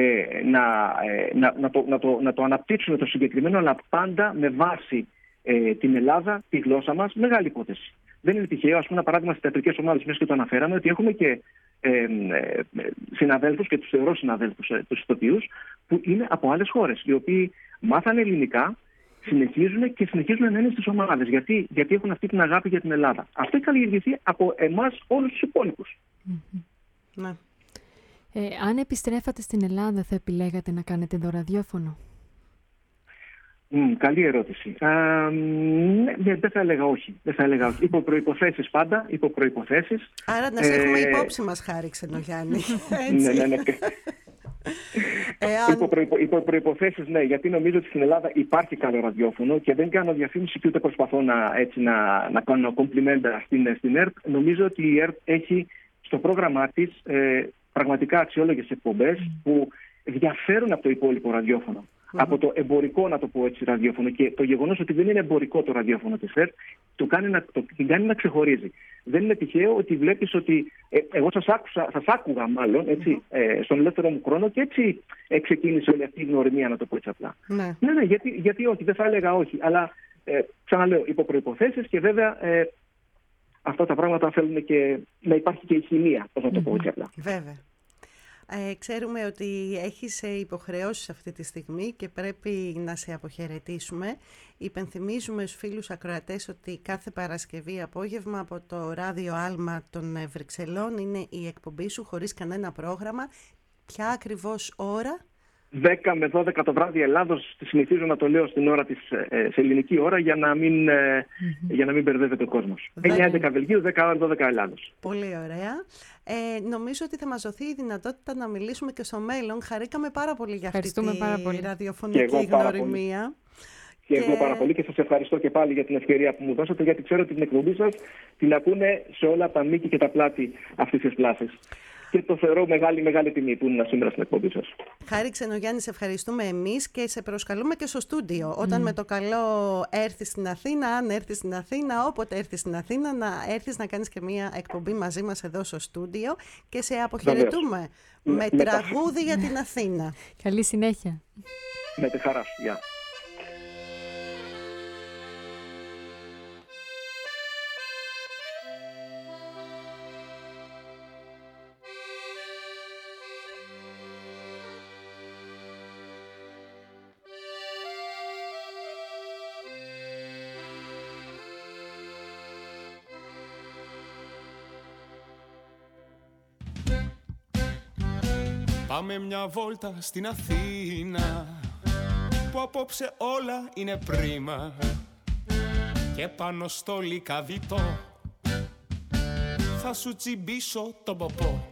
να, ε, να, να, το, να, το, να το αναπτύξουν το συγκεκριμένο, αλλά πάντα με βάση ε, την Ελλάδα, τη γλώσσα μας, μεγάλη υπόθεση. Δεν είναι τυχαίο, ας πούμε, ένα παράδειγμα στις θεατρικές ομάδες, μέσα και το αναφέραμε, ότι έχουμε και ε, ε, συναδέλφους, και τους θεωρώ συναδέλφους, ε, τους ηθοποιούς, που είναι από άλλες χώρες, οι οποίοι μάθανε ελληνικά, συνεχίζουν και συνεχίζουν να είναι στις ομάδες. Γιατί, γιατί έχουν αυτή την αγάπη για την Ελλάδα. Αυτό έχει καλλιεργηθεί από εμάς όλους τους υπόλοιπους. Mm-hmm. Ναι. Ε, αν επιστρέφατε στην Ελλάδα, θα επιλέγατε να κάνετε εδώ ραδιόφωνο? Mm, καλή ερώτηση. Α, ναι, δεν θα έλεγα όχι. Δεν θα έλεγα όχι. Υπό προϋποθέσεις πάντα, υπό προϋποθέσεις. Άρα να σε έχουμε ε... υπόψη μας, χάρη Ξενογιάννη. Ναι, ναι, ναι. Εάν... Υπό, προϋπο, υπό προϋποθέσεις, ναι, γιατί νομίζω ότι στην Ελλάδα υπάρχει καλό ραδιόφωνο και δεν κάνω διαφήμιση και ούτε προσπαθώ να, έτσι, να, να κάνω κομπλιμέντα στην, στην ΕΡΤ. Νομίζω ότι η ΕΡΤ έχει στο πρόγραμμά της ε, πραγματικά αξιόλογες εκπομπές mm. που διαφέρουν από το υπόλοιπο ραδιόφωνο. από το εμπορικό, να το πω έτσι, ραδιόφωνο. Και το γεγονός ότι δεν είναι εμπορικό το ραδιόφωνο της ΕΡΤ το κάνει να, το, την κάνει να ξεχωρίζει. Δεν είναι τυχαίο ότι βλέπεις ότι. Ε, εγώ σας, άκουσα, σας άκουγα, μάλλον, έτσι, mm-hmm. ε, στον ελεύθερο μου χρόνο και έτσι ε, ξεκίνησε όλη αυτή η γνωριμία, να το πω έτσι απλά. Ναι, ναι, ναι γιατί, γιατί όχι, δεν θα έλεγα όχι. Αλλά ε, ξαναλέω, υπό προϋποθέσεις και βέβαια. Ε, Αυτά τα πράγματα θέλουν και να υπάρχει και η χημεία, πώς να το πω έτσι απλά. Βέβαια. Ε, ξέρουμε ότι έχεις υποχρεώσεις αυτή τη στιγμή και πρέπει να σε αποχαιρετήσουμε. Υπενθυμίζουμε στους φίλους ακροατές ότι κάθε Παρασκευή απόγευμα από το ράδιο Άλμα των Βρυξελών είναι η εκπομπή σου χωρίς κανένα πρόγραμμα. Ποια ακριβώς ώρα? δέκα με δώδεκα το βράδυ Ελλάδος, συνηθίζω να το λέω στην ώρα της, σε ελληνική ώρα για να μην, mm-hmm. για να μην μπερδεύεται ο κόσμος. εννιά έντεκα Βελγίου, δέκα δώδεκα Ελλάδος. Πολύ ωραία. Ε, νομίζω ότι θα μας δοθεί η δυνατότητα να μιλήσουμε και στο μέλλον. Χαρήκαμε πάρα πολύ για αυτή τη ραδιοφωνική γνωριμία. Και, και εγώ πάρα πολύ και σας ευχαριστώ και πάλι για την ευκαιρία που μου δώσατε, γιατί ξέρω ότι την εκπομπή σας την ακούνε σε όλα τα μήκη και τα πλάτη αυτής της πλάσης. Και το θεωρώ μεγάλη, μεγάλη τιμή που ήμουν σήμερα στην εκπομπή σας. Χάρη Ξενογιάννη, σε ευχαριστούμε εμείς και σε προσκαλούμε και στο στούντιο. Mm. Όταν με το καλό έρθεις στην Αθήνα, αν έρθεις στην Αθήνα, όποτε έρθεις στην Αθήνα, να έρθεις να κάνεις και μια εκπομπή μαζί μας εδώ στο στούντιο και σε αποχαιρετούμε με, με, με τραγούδι τα... για την Αθήνα. Καλή συνέχεια. Με τη χαρά σου. Γεια. Πάμε μια βόλτα στην Αθήνα, που απόψε όλα είναι πρίμα, και πάνω στο λυκαβιτό θα σου τσιμπήσω τον ποπό.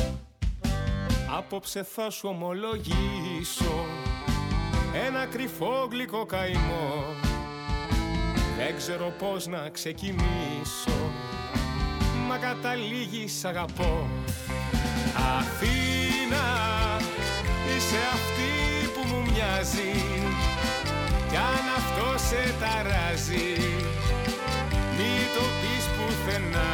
Απόψε θα σου ομολογήσω ένα κρυφό γλυκό καημό. Δεν ξέρω πώς να ξεκινήσω, μα καταλήγει σ' αγαπώ. Αθήνα, είσαι αυτή που μου μοιάζει, κι αν αυτό σε ταράζει, μη το πεις πουθενά.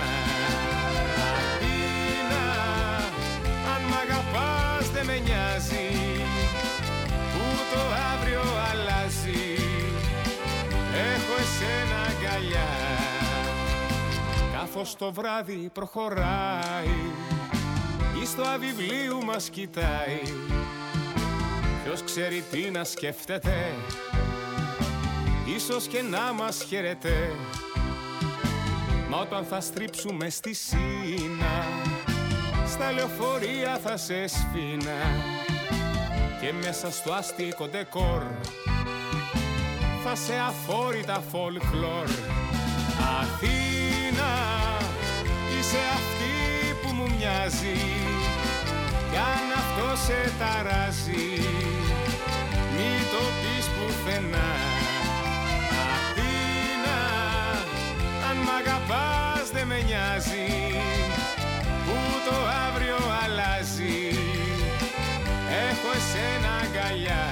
Αθήνα, αν μ' αγαπάς δεν με νοιάζει, που το αύριο αλλάζει, έχω εσένα αγκαλιά. Καθώς το βράδυ προχωράει, ή στο αβιβλίου μας κοιτάει, ποιος ξέρει τι να σκέφτεται, ίσως και να μας χαίρεται. Μα όταν θα στρίψουμε στη Σίνα, στα λεωφορεία θα σε σφίνα, και μέσα στο αστικό ντεκόρ θα σε αφόρητα φολκλόρ. Αθήνα, είσαι αυτή που μου μοιάζει, κι αν αυτό σε ταράζει, μη το πεις πουθενά. Αθήνα, αν μ' αγαπάς δεν με νοιάζει, που το αύριο αλλάζει, έχω εσένα αγκαλιά.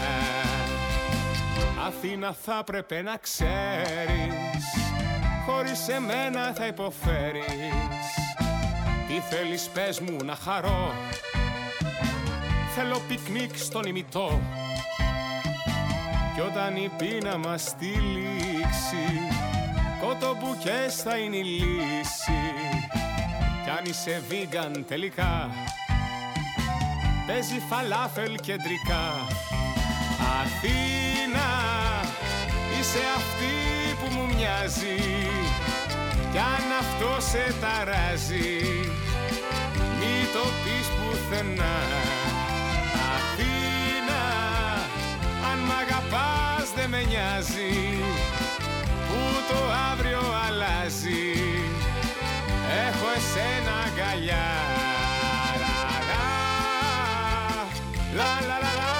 Αθήνα, θα πρέπει να ξέρεις, χωρίς εμένα θα υποφέρεις. Τι θέλεις πες μου να χαρώ, θέλω πικνίκ στον ημιτό, κι όταν η πείνα μας τυλίξει, κοτομπουκές θα είναι η λύση. Κι αν είσαι vegan τελικά, παίζει φαλάφελ κεντρικά. Αθήνα, είσαι αυτή που μου μοιάζει, κι αν αυτό σε ταράζει, μη το πεις πουθενά. Αθήνα, αν μ' αγαπάς δεν με νοιάζει, που το αύριο αλλάζει, έχω εσένα αγκαλιά. Λα λα λα λα.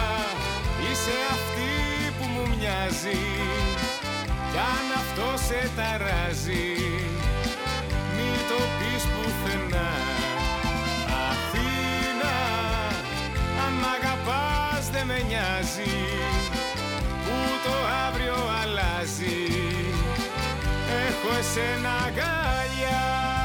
Κι αν αυτό σε ταράζει, μη το πεις πουθενά. Αθήνα, αν μ' αγαπάς δεν με νοιάζει, που το αύριο αλλάζει, έχω εσένα αγκαλιά.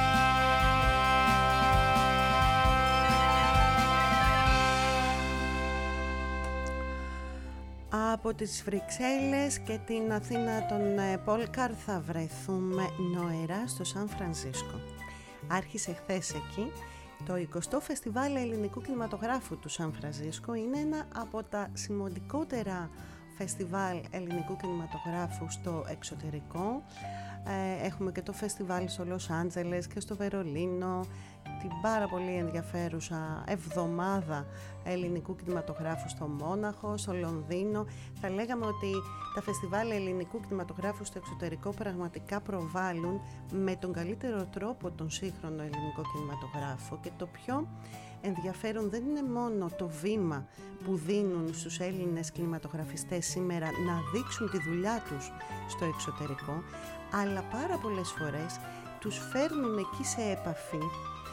Από τις Βρυξέλλες και την Αθήνα των Πόλκαρ θα βρεθούμε νοερά στο Σαν Φρανσίσκο. Άρχισε χθες εκεί το εικοστό Φεστιβάλ Ελληνικού Κινηματογράφου του Σαν Φρανσίσκο. Είναι ένα από τα σημαντικότερα φεστιβάλ ελληνικού κινηματογράφου στο εξωτερικό. Έχουμε και το φεστιβάλ στο Λος Άντζελες και στο Βερολίνο, την πάρα πολύ ενδιαφέρουσα εβδομάδα ελληνικού κινηματογράφου στο Μόναχο, στο Λονδίνο. Θα λέγαμε ότι τα φεστιβάλ ελληνικού κινηματογράφου στο εξωτερικό πραγματικά προβάλλουν με τον καλύτερο τρόπο τον σύγχρονο ελληνικό κινηματογράφο, και το πιο ενδιαφέρον δεν είναι μόνο το βήμα που δίνουν στους Έλληνες κινηματογραφιστές σήμερα να δείξουν τη δουλειά τους στο εξωτερικό, αλλά πάρα πολλές φορές τους φέρνουν εκεί σε επαφή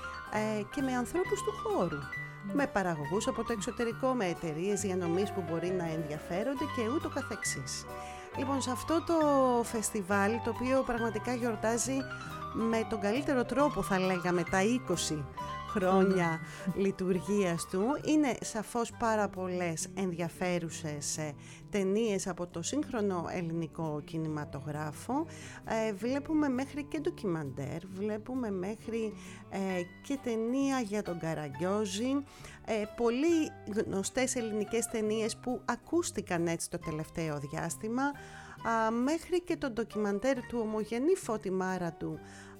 ε, και με ανθρώπους του χώρου, με παραγωγούς από το εξωτερικό, με εταιρείες διανομής που μπορεί να ενδιαφέρονται και ούτω καθεξής. Λοιπόν, σε αυτό το φεστιβάλ, το οποίο πραγματικά γιορτάζει με τον καλύτερο τρόπο, θα λέγαμε, τα είκοσι χρόνια λειτουργίας του, είναι σαφώς πάρα πολλές ενδιαφέρουσες ε, ταινίες από το σύγχρονο ελληνικό κινηματογράφο. Ε, βλέπουμε μέχρι και ντοκιμαντέρ, βλέπουμε μέχρι ε, και ταινία για τον Καραγκιόζη, ε, πολύ γνωστές ελληνικές ταινίες που ακούστηκαν έτσι το τελευταίο διάστημα, α, μέχρι και το ντοκιμαντέρ του ομογενή Φώτη Μάραντου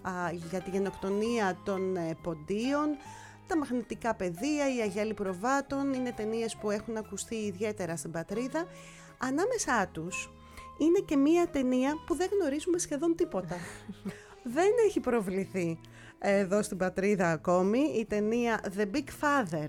για τη γενοκτονία των ε, Ποντίων, τα μαγνητικά πεδία, οι Αγέλη Προβάτων, είναι ταινίες που έχουν ακουστεί ιδιαίτερα στην πατρίδα. Ανάμεσά τους είναι και μία ταινία που δεν γνωρίζουμε σχεδόν τίποτα. Δεν έχει προβληθεί εδώ στην πατρίδα ακόμη, η ταινία The Big Father.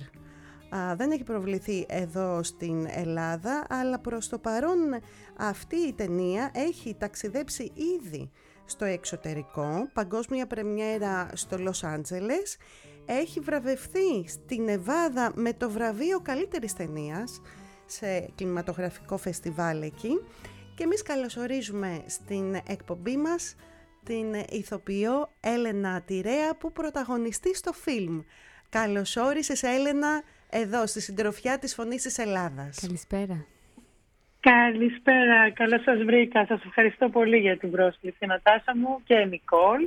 Α, δεν έχει προβληθεί εδώ στην Ελλάδα, αλλά προς το παρόν αυτή η ταινία έχει ταξιδέψει ήδη στο εξωτερικό, παγκόσμια πρεμιέρα στο Λος Άντζελες, έχει βραβευθεί στη Νεβάδα με το βραβείο καλύτερης ταινίας σε κινηματογραφικό φεστιβάλ εκεί, και εμείς καλωσορίζουμε στην εκπομπή μας την ηθοποιό Έλενα Τηρέα, που πρωταγωνιστεί στο φιλμ. Καλώς όρισες, Έλενα, εδώ στη συντροφιά της Φωνής της Ελλάδας. Καλησπέρα. Καλησπέρα, καλώς σας βρήκα. Σας ευχαριστώ πολύ για την πρόσκληση, Νατάσα μου και Νικόλ.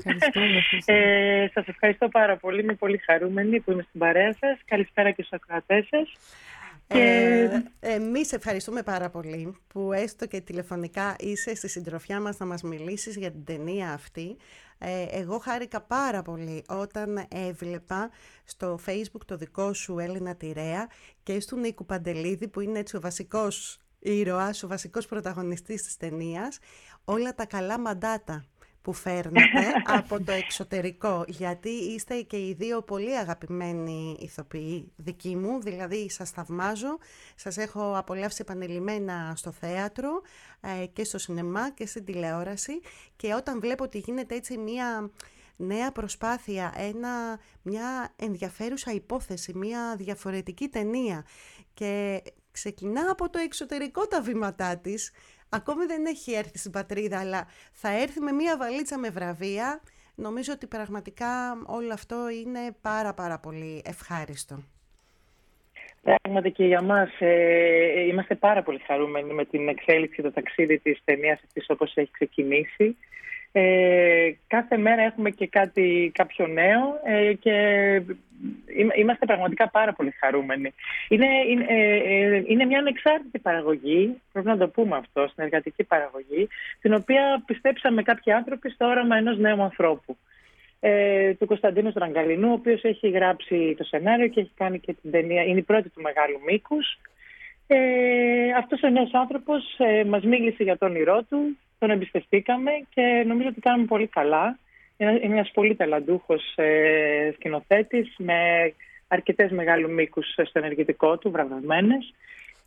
ε, σας ευχαριστώ πάρα πολύ, είμαι πολύ χαρούμενη που είμαι στην παρέα σας. Καλησπέρα και στους ακροατές σας. Ε, και... Εμείς ευχαριστούμε πάρα πολύ που έστω και τηλεφωνικά είσαι στη συντροφιά μας να μας μιλήσεις για την ταινία αυτή. Ε, εγώ χάρηκα πάρα πολύ όταν έβλεπα στο Facebook το δικό σου, Έλενα Τηρέα, και του Νίκου Παντελίδη, που είναι έτσι ο βασικός ήρωας, ο βασικός πρωταγωνιστής της ταινίας, όλα τα καλά μαντάτα που φέρνετε από το εξωτερικό, γιατί είστε και οι δύο πολύ αγαπημένοι ηθοποιοί δικοί μου, δηλαδή σας θαυμάζω, σας έχω απολαύσει επανειλημμένα στο θέατρο ε, και στο σινεμά και στην τηλεόραση, και όταν βλέπω ότι γίνεται έτσι μια νέα προσπάθεια, ένα, μια ενδιαφέρουσα υπόθεση, μια διαφορετική ταινία, και ξεκινά από το εξωτερικό τα βήματά της, ακόμη δεν έχει έρθει στην πατρίδα, αλλά θα έρθει με μία βαλίτσα με βραβεία. Νομίζω ότι πραγματικά όλο αυτό είναι πάρα πάρα πολύ ευχάριστο. Πράγματι και για μας ε, είμαστε πάρα πολύ χαρούμενοι με την εξέλιξη, το ταξίδι της ταινίας αυτής όπως έχει ξεκινήσει. Ε, κάθε μέρα έχουμε και κάτι, κάποιο νέο ε, και είμαστε πραγματικά πάρα πολύ χαρούμενοι. Είναι, είναι, ε, είναι μια ανεξάρτητη παραγωγή, πρέπει να το πούμε αυτό, συνεργατική παραγωγή, την οποία πιστέψαμε κάποιοι άνθρωποι στο όραμα ενός νέου ανθρώπου. Ε, του Κωνσταντίνου Στραγγαλινού, ο οποίος έχει γράψει το σενάριο και έχει κάνει και την ταινία, είναι η πρώτη του μεγάλου μήκους. Ε, αυτός ο νέος άνθρωπος ε, μας μίλησε για τον όνειρό του, τον εμπιστευτήκαμε και νομίζω ότι κάνουμε πολύ καλά. Είναι ένας πολύ ταλαντούχος ε, σκηνοθέτης με αρκετές μεγάλου μήκους στο ενεργητικό του, βραβευμένες. Ε,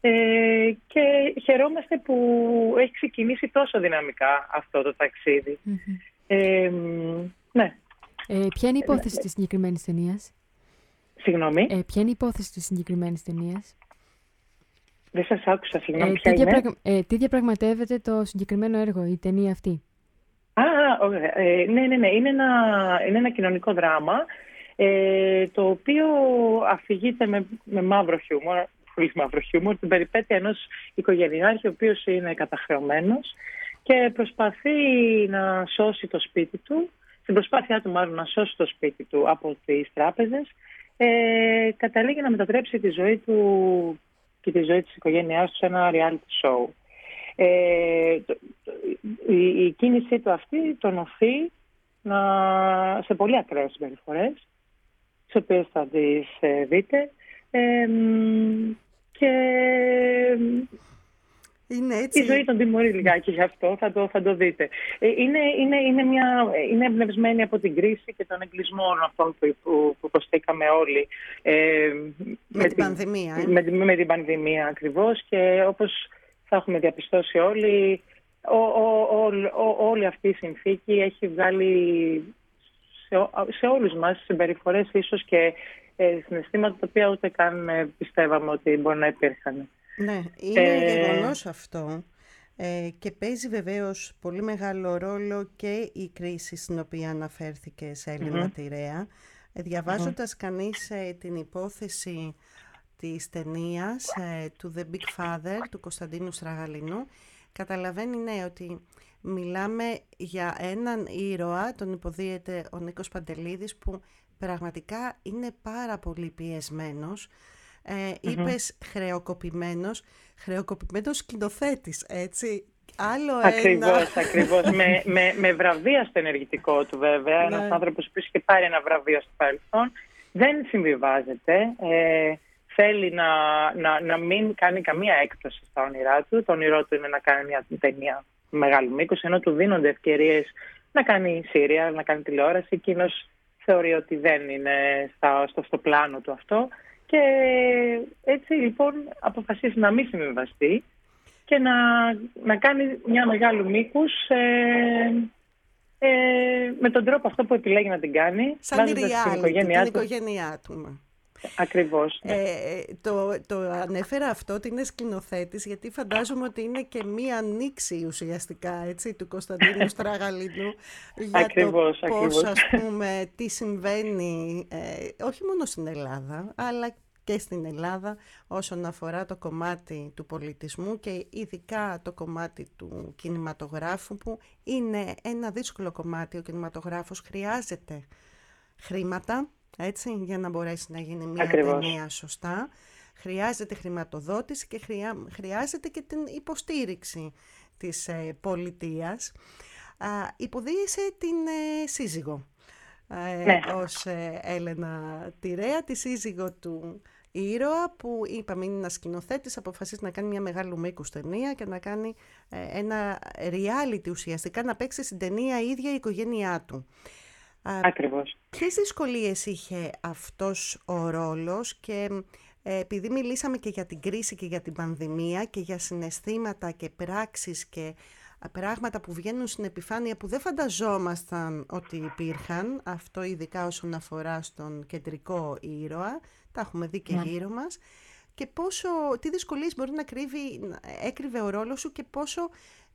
Ε, και χαιρόμαστε που έχει ξεκινήσει τόσο δυναμικά αυτό το ταξίδι. Mm-hmm. Ε, ναι. Ε, ποια είναι η υπόθεση της συγκεκριμένης ταινίας? Συγγνώμη. Ε, ποια είναι η υπόθεση της συγκεκριμένης ταινίας? Δεν σας άκουσα, συγγνώμη. Ε, ποια τι, είναι? διαπραγμα... ε, τι διαπραγματεύεται το συγκεκριμένο έργο, η ταινία αυτή? Α, ωραία. Ε, ναι, ναι, ναι. Είναι ένα, είναι ένα κοινωνικό δράμα, ε, το οποίο αφηγείται με, με μαύρο χιούμορ, πολύ μαύρο χιούμορ, την περιπέτεια ενός οικογενειάρχη, ο οποίος είναι καταχρεωμένος και προσπαθεί να σώσει το σπίτι του, στην προσπάθειά του μάλλον να σώσει το σπίτι του από τις τράπεζες, ε, καταλήγει να μετατρέψει τη ζωή του και τη ζωή της οικογένειάς του σε ένα reality show. Ε, το, το, η, η κίνησή του αυτή τον οθεί να, σε πολύ ακραίες συμπεριφορές, τις οποίες θα τις ε, δείτε, ε, και είναι έτσι. Η ζωή τον τιμωρεί λιγάκι γι' αυτό, θα το, θα το δείτε. Ε, είναι, είναι, είναι, μια, είναι εμπνευσμένη από την κρίση και των εγκλεισμών αυτών που, που, που υποστήκαμε όλοι. Ε, με, με την την πανδημία. Ε? Με, με την πανδημία ακριβώς, και όπως θα έχουμε διαπιστώσει όλοι, ο, ο, ο, ο, όλη αυτή η συνθήκη έχει βγάλει σε, σε όλους μας συμπεριφορές ίσως και ε, συναισθήματα τα οποία ούτε καν ε, πιστεύαμε ότι μπορεί να υπήρχαν. Ναι, είναι ε... γεγονός αυτό, ε, και παίζει βεβαίως πολύ μεγάλο ρόλο και η κρίση στην οποία αναφέρθηκε σε Έλληνα mm-hmm. Τηρέα. Ε, διαβάζοντας mm-hmm. κανείς ε, την υπόθεση της ταινίας ε, του The Big Father του Κωνσταντίνου Στραγαλινού, καταλαβαίνει ναι ότι μιλάμε για έναν ήρωα, τον υποδίεται ο Νίκος Παντελίδης, που πραγματικά είναι πάρα πολύ πιεσμένος. Ε, mm-hmm. Είπες χρεοκοπημένος, χρεοκοπημένος σκηνοθέτης, έτσι. Άλλο ακριβώς, ένα. Ακριβώς, με, με, με βραβεία στο ενεργητικό του βέβαια, ναι. Ένας άνθρωπος που είχε πάρει ένα βραβείο στο παρελθόν, δεν συμβιβάζεται, ε, θέλει να, να, να μην κάνει καμία έκπτωση στα όνειρά του. Το όνειρό του είναι να κάνει μια ταινία μεγάλου μήκους, ενώ του δίνονται ευκαιρίες να κάνει σύριαλ, να κάνει τηλεόραση. Εκείνος θεωρεί ότι δεν είναι στα, στο, στο πλάνο του αυτό. Και έτσι λοιπόν αποφασίσει να μην συμβιβαστεί και να, να κάνει μια μεγάλου μήκους ε, ε, με τον τρόπο αυτό που επιλέγει να την κάνει. Σαν την οικογένειά την του. οικογένειά του. Ακριβώς. Ναι. Ε, το, το ανέφερα αυτό ότι είναι σκηνοθέτης, γιατί φαντάζομαι ότι είναι και μία ανοίξη ουσιαστικά, έτσι, του Κωνσταντίνου Στραγαλινού για ακριβώς, το πώς, ακριβώς. ας πούμε, τι συμβαίνει ε, όχι μόνο στην Ελλάδα, αλλά και στην Ελλάδα όσον αφορά το κομμάτι του πολιτισμού και ειδικά το κομμάτι του κινηματογράφου, που είναι ένα δύσκολο κομμάτι. Ο κινηματογράφος χρειάζεται χρήματα, έτσι, για να μπορέσει να γίνει μια ακριβώς. ταινία σωστά. Χρειάζεται χρηματοδότηση και χρειά, χρειάζεται και την υποστήριξη της ε, πολιτείας. Α, υποδίεσαι την ε, σύζυγο ε, ναι. ως ε, Έλενα Τηρέα, τη σύζυγο του ήρωα, που είπαμε είναι ένας σκηνοθέτης, αποφασίζει να κάνει μια μεγάλου μήκους ταινία και να κάνει ε, ένα reality ουσιαστικά, να παίξει στην ταινία η ίδια η οικογένειά του. Ακριβώς. Ποιες δυσκολίες είχε αυτός ο ρόλος, και ε, επειδή μιλήσαμε και για την κρίση και για την πανδημία και για συναισθήματα και πράξεις και πράγματα που βγαίνουν στην επιφάνεια που δεν φανταζόμασταν ότι υπήρχαν, αυτό ειδικά όσον αφορά στον κεντρικό ήρωα, τα έχουμε δει και yeah. γύρω μας, και πόσο, τι δυσκολίες μπορεί να κρύβει, έκρυβε ο ρόλος σου και πόσο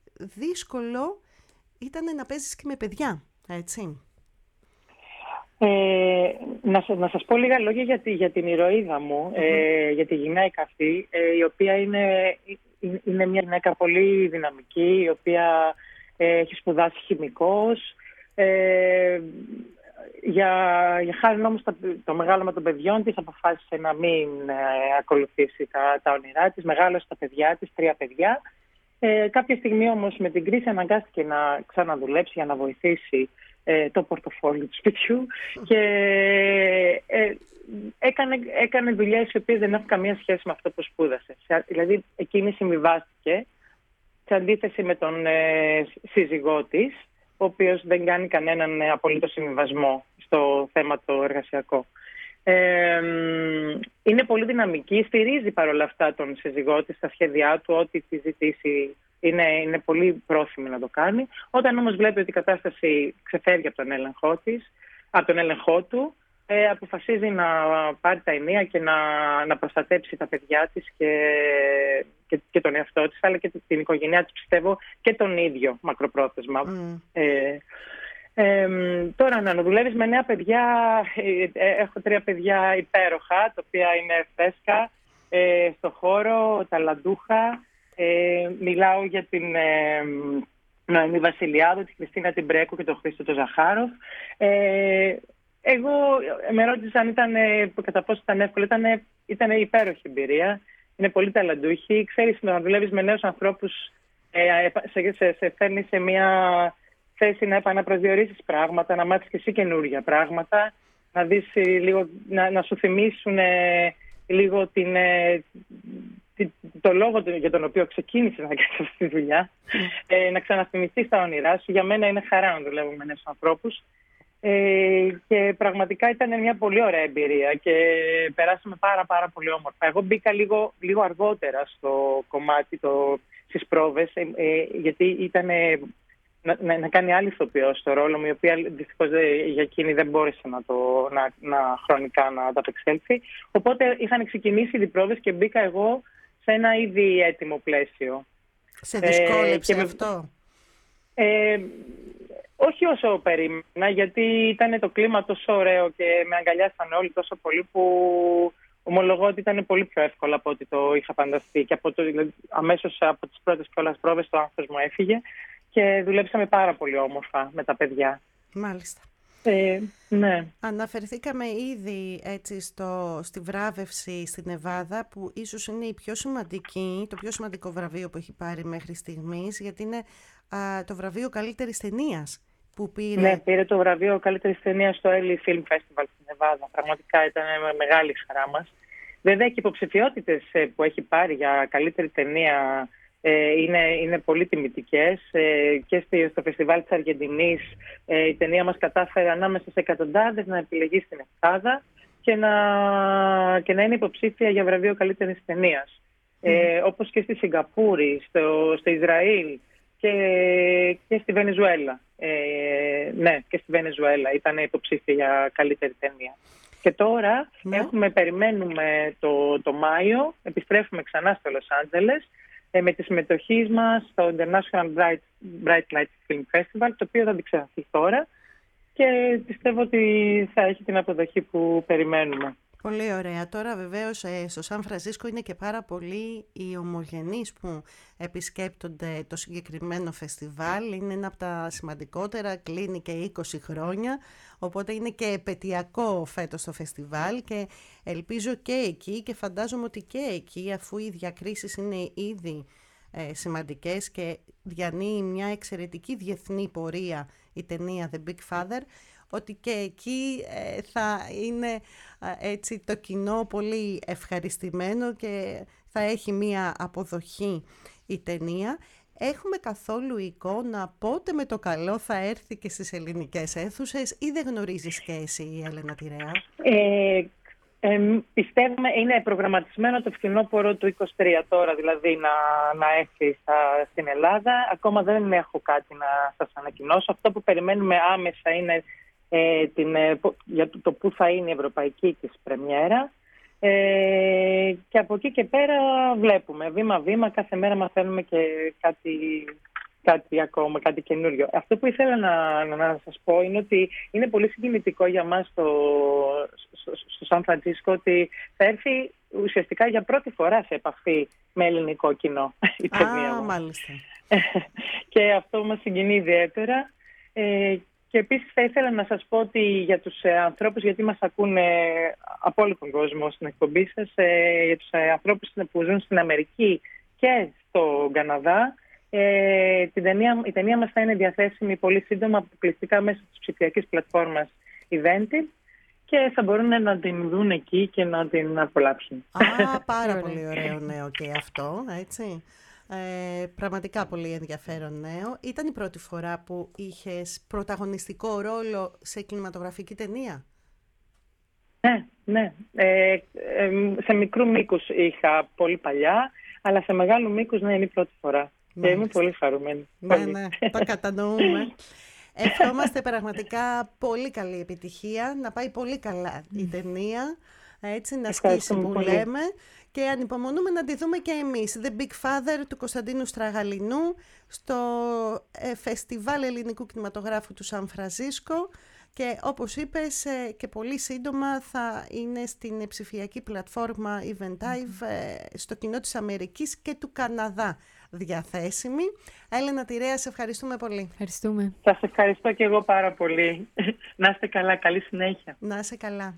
δύσκολο ήταν να παίζεις και με παιδιά, έτσι. Ε, να, να σας πω λίγα λόγια για, τη, για την ηρωίδα μου, mm-hmm. ε, για τη γυναίκα αυτή, ε, η οποία είναι, είναι μια γυναίκα πολύ δυναμική, η οποία ε, έχει σπουδάσει χημικός. Ε, για, για χάρη όμως το, το μεγάλωμα των παιδιών της αποφάσισε να μην ε, ακολουθήσει τα, τα όνειρά της. Μεγάλωσε τα παιδιά της, τρία παιδιά. Ε, κάποια στιγμή όμως με την κρίση αναγκάστηκε να ξαναδουλέψει για να βοηθήσει ε, το πορτοφόλι του σπιτιού και ε, έκανε, έκανε δουλειές οι οποίες δεν έχουν καμία σχέση με αυτό που σπούδασε. Δηλαδή εκείνη συμβιβάστηκε σε αντίθεση με τον ε, σύζυγό της, ο οποίος δεν κάνει κανέναν απολύτως συμβιβασμό στο θέμα το εργασιακό. Ε, είναι πολύ δυναμική, στηρίζει παρόλα αυτά τον σύζυγό της στα σχέδιά του, ό,τι τη ζητήσει είναι, είναι πολύ πρόθυμη να το κάνει. Όταν όμως βλέπει ότι η κατάσταση ξεφεύγει από τον έλεγχό της, από τον έλεγχό του, ε, αποφασίζει να πάρει τα ενία και να, να προστατέψει τα παιδιά της και, και, και τον εαυτό της, αλλά και την οικογένειά της, πιστεύω, και τον ίδιο μακροπρόθεσμα. Mm. Ε, Ε, τώρα να δουλεύεις με νέα παιδιά, ε, ε, έχω τρία παιδιά υπέροχα, τα οποία είναι φρέσκα ε, στο χώρο, ταλαντούχα. Ε, μιλάω για την ε, Νοεμή Βασιλιάδου, τη Χριστίνα Τιμπρέκου και τον Χρήστο τον Ζαχάροφ. Ε, εγώ με ρώτησαν ήταν, κατά πόσο ήταν εύκολο, ήταν, ήταν υπέροχη εμπειρία, είναι πολύ ταλαντούχη. Ξέρεις, να δουλεύεις με νέους ανθρώπους ε, σε, σε, σε φέρνει σε μια θέση να επαναπροσδιορίσεις πράγματα, να μάθεις και εσύ καινούργια πράγματα, να δεις λίγο, να, να σου θυμίσουν ε, λίγο την, ε, την, το λόγο για τον οποίο ξεκίνησες να κάνεις αυτή τη δουλειά, ε, να ξαναθυμηθείς τα όνειρά σου. Για μένα είναι χαρά να δουλεύω με νέους ανθρώπους ε, και πραγματικά ήταν μια πολύ ωραία εμπειρία και περάσαμε πάρα πάρα πολύ όμορφα. Εγώ μπήκα λίγο, λίγο αργότερα στο κομμάτι, το, στις πρόβες, ε, ε, γιατί ήταν... Ε, Να, να, να κάνει άλλη ηθοποιός το ρόλο μου, η οποία δυστυχώς για εκείνη δεν μπόρεσε να, το, να, να χρονικά να ανταπεξέλθει. Οπότε είχαν ξεκινήσει οι πρόβες και μπήκα εγώ σε ένα ήδη έτοιμο πλαίσιο. Σε δυσκόλεψε ε, και αυτό? Ε, όχι όσο περίμενα, γιατί ήταν το κλίμα τόσο ωραίο και με αγκαλιάσαν όλοι τόσο πολύ που ομολογώ ότι ήταν πολύ πιο εύκολο από ό,τι το είχα φανταστεί. Και από το, δηλαδή, αμέσως από τις πρώτες κιόλας πρόβες το άγχος μου έφυγε. Και δουλέψαμε πάρα πολύ όμορφα με τα παιδιά. Μάλιστα. Ε, ναι. Αναφερθήκαμε ήδη έτσι στο, στη βράβευση στην Νεβάδα, που ίσως είναι η πιο σημαντική, το πιο σημαντικό βραβείο που έχει πάρει μέχρι στιγμής, γιατί είναι α, το βραβείο καλύτερης ταινίας που πήρε. Ναι, πήρε το βραβείο καλύτερης ταινίας στο Early Film Festival στην Νεβάδα. Πραγματικά ήταν μεγάλη χαρά μας. Βέβαια και οι υποψηφιότητες που έχει πάρει για καλύτερη ταινία Είναι, είναι πολύ τιμητικές ε, και στο φεστιβάλ της Αργεντινής ε, η ταινία μας κατάφερε ανάμεσα σε εκατοντάδες να επιλεγεί στην Επτάδα και να, και να είναι υποψήφια για βραβείο καλύτερης ταινίας. Mm. Ε, όπως και στη Σιγκαπούρη, στο, στο Ισραήλ και, και στη Βενεζουέλα. Ε, ναι, και στη Βενεζουέλα ήταν υποψήφια για καλύτερη ταινία. Και τώρα mm. έχουμε, περιμένουμε το, το Μάιο, επιστρέφουμε ξανά στο Λος Άντζελες με τη συμμετοχή μας στο International Bright, Bright Light Film Festival, το οποίο θα διεξαχθεί τώρα και πιστεύω ότι θα έχει την αποδοχή που περιμένουμε. Πολύ ωραία. Τώρα βεβαίως στο Σαν Φρανσίσκο είναι και πάρα πολλοί οι ομογενείς που επισκέπτονται το συγκεκριμένο φεστιβάλ. Είναι ένα από τα σημαντικότερα, κλείνει και είκοσι χρόνια, οπότε είναι και επετειακό φέτος το φεστιβάλ και ελπίζω και εκεί και φαντάζομαι ότι και εκεί, αφού οι διακρίσεις είναι ήδη ε, σημαντικές και διανύει μια εξαιρετική διεθνή πορεία η ταινία The Big Father, ότι και εκεί ε, θα είναι ε, έτσι το κοινό πολύ ευχαριστημένο και θα έχει μία αποδοχή η ταινία. Έχουμε καθόλου εικόνα πότε με το καλό θα έρθει και στις ελληνικές αίθουσες ή δεν γνωρίζεις και εσύ, Έλενα Τηρέα? Ε, ε, πιστεύουμε, είναι προγραμματισμένο το φθινόπωρο του είκοσι τρία τώρα, δηλαδή να, να έρθει στα, στην Ελλάδα. Ακόμα δεν έχω κάτι να σας ανακοινώσω. Αυτό που περιμένουμε άμεσα είναι Ε, την, ε, για το, το που θα είναι η ευρωπαϊκή της πρεμιέρα ε, και από εκεί και πέρα βλέπουμε βήμα-βήμα, κάθε μέρα μαθαίνουμε και κάτι, κάτι ακόμα, κάτι καινούριο. Αυτό που ήθελα να, να, να σας πω είναι ότι είναι πολύ συγκινητικό για μας στο, στο, στο Σαν Φρανσίσκο ότι θα έρθει ουσιαστικά για πρώτη φορά σε επαφή με ελληνικό κοινό η ταινία μας. Μάλιστα. Και αυτό μας συγκινεί ιδιαίτερα. Ε, Και επίσης θα ήθελα να σας πω ότι για τους ε, ανθρώπους, γιατί μας ακούνε από όλο τον κόσμο στην εκπομπή σας, ε, για τους ε, ανθρώπους που ζουν στην Αμερική και στο Καναδά, ε, την ταινία, η ταινία μας θα είναι διαθέσιμη πολύ σύντομα αποκλειστικά μέσω της ψηφιακής πλατφόρμας Evented και θα μπορούν να την δουν εκεί και να την απολαύσουν. Α, πάρα πολύ ωραίο νέο και αυτό, έτσι. Ε, πραγματικά πολύ ενδιαφέρον νέο. Ήταν η πρώτη φορά που είχες πρωταγωνιστικό ρόλο σε κινηματογραφική ταινία? Ναι, ναι. Ε, ε, σε μικρού μήκους είχα πολύ παλιά, αλλά σε μεγάλου μήκους ναι, είναι η πρώτη φορά. Και είμαι πολύ χαρούμενη. Ναι, πολύ. ναι, το κατανοούμε. Ευχόμαστε πραγματικά πολύ καλή επιτυχία, να πάει πολύ καλά η ταινία, έτσι, να σκίσει που πολύ λέμε, και ανυπομονούμε να τη δούμε και εμείς. The Big Father του Κωνσταντίνου Στραγαλινού στο ε, Φεστιβάλ Ελληνικού Κινηματογράφου του Σαν Φρανσίσκο, και όπως είπες ε, και πολύ σύντομα θα είναι στην ψηφιακή πλατφόρμα Eventdive ε, στο κοινό της Αμερικής και του Καναδά διαθέσιμη. Έλενα Τηρέα, σε ευχαριστούμε πολύ. Ευχαριστούμε. Σας ευχαριστώ και εγώ πάρα πολύ. Να είστε καλά, καλή συνέχεια. Να είστε καλά.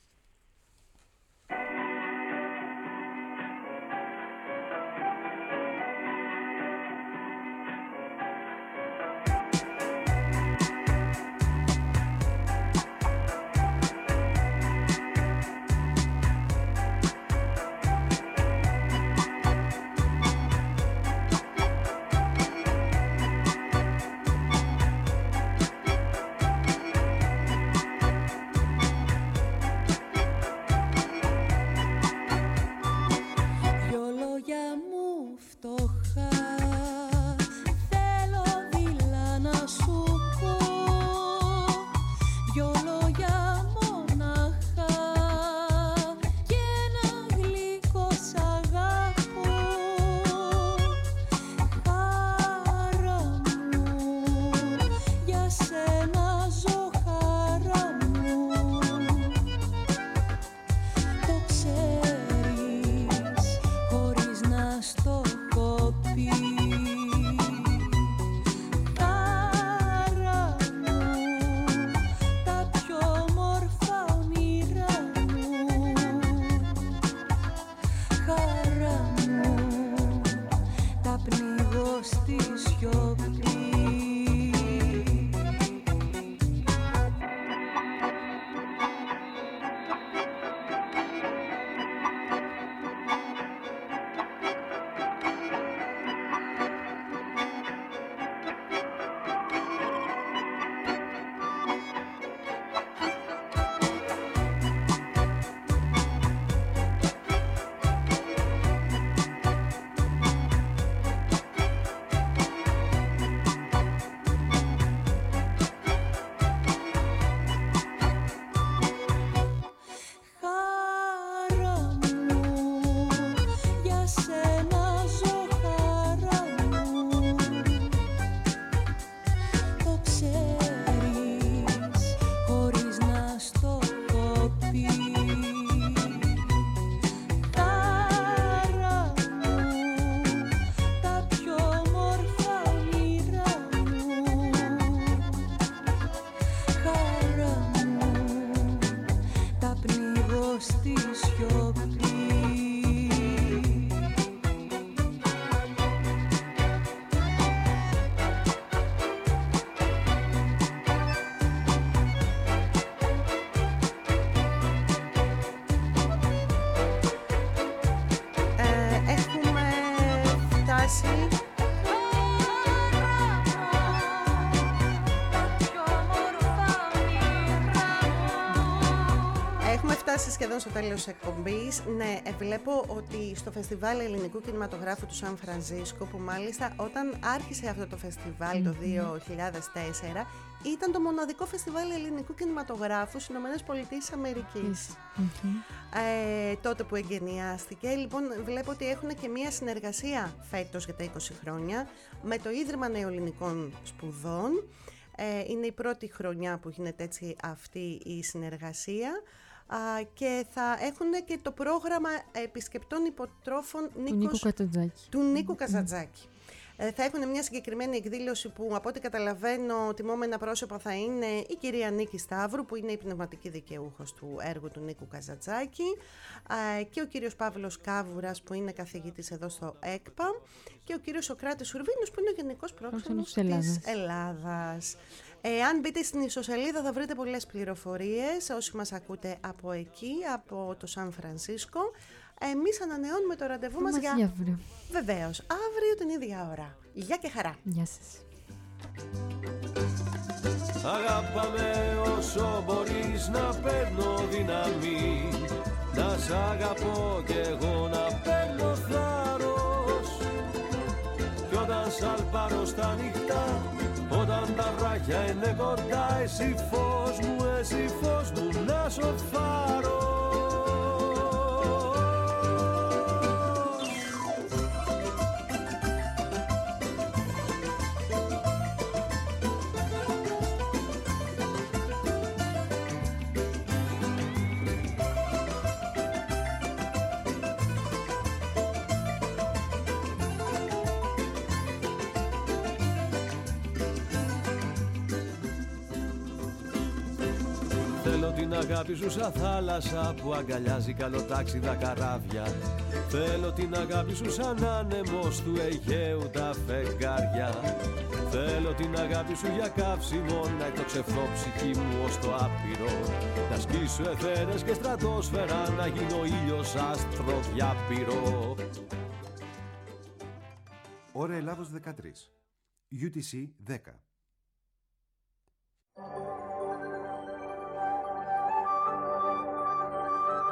Σχεδόν στο τέλος της εκπομπής. Ναι, βλέπω ότι στο Φεστιβάλ Ελληνικού Κινηματογράφου του Σαν Φρανσίσκο, που μάλιστα όταν άρχισε αυτό το φεστιβάλ το δύο χιλιάδες τέσσερα, ήταν το μοναδικό φεστιβάλ ελληνικού κινηματογράφου στις Ηνωμένες Πολιτείες Αμερικής. Mm-hmm. Ε, τότε που εγκαινιάστηκε. Λοιπόν, βλέπω ότι έχουν και μία συνεργασία φέτος για τα είκοσι χρόνια με το Ίδρυμα Νεοελληνικών Σπουδών. Ε, είναι η πρώτη χρονιά που γίνεται έτσι αυτή η συνεργασία. Uh, και θα έχουν και το πρόγραμμα επισκεπτών υποτρόφων Νίκος, Νίκου Καζατζάκη. του Νίκου Καζατζάκη. Mm. Ε, θα έχουν μια συγκεκριμένη εκδήλωση που, από ό,τι καταλαβαίνω, τιμόμενα πρόσωπα θα είναι η κυρία Νίκη Σταύρου, που είναι η πνευματική δικαιούχος του έργου του Νίκου Καζατζάκη, uh, και ο κύριος Παύλος Κάβουρας, που είναι καθηγητής εδώ στο ΕΚΠΑ, και ο κύριος Σοκράτης Σουρβίνος, που είναι ο Γενικός Πρόξενος της Ελλάδας. Ε, αν μπείτε στην ιστοσελίδα θα βρείτε πολλές πληροφορίες, όσοι μας ακούτε από εκεί, από το Σαν Φρανσίσκο. Εμείς ανανεώνουμε το ραντεβού μας για... αύριο. Βεβαίως, αύριο την ίδια ώρα. Γεια και χαρά. Γεια σας. Αγάπαμε όσο μπορείς, να παίρνω δυνατά. δύναμη να σ' αγαπώ κι εγώ να παίρνω θάρρος. Κι όταν σαλπάρω στα νυχτά, όταν τα βράχια είναι κοντά, εσύ φως μου, εσύ φως μου, να σοφάρω. Θέλω την αγάπη σου σαν θάλασσα που αγκαλιάζει καλοτάξιδα καράβια. Θέλω την αγάπη σου σαν άνεμος του Αιγαίου τα φεγγάρια. Θέλω την αγάπη σου για καύσιμο, να εκτοξευθώ ψυχή μου ως το άπειρο. Να σκίσω αιθέρες και στρατόσφαιρα, να γίνω ήλιος άστρο διάπειρο. Ώρα Ελλάδος δεκατρία. γιου τι σι δέκα.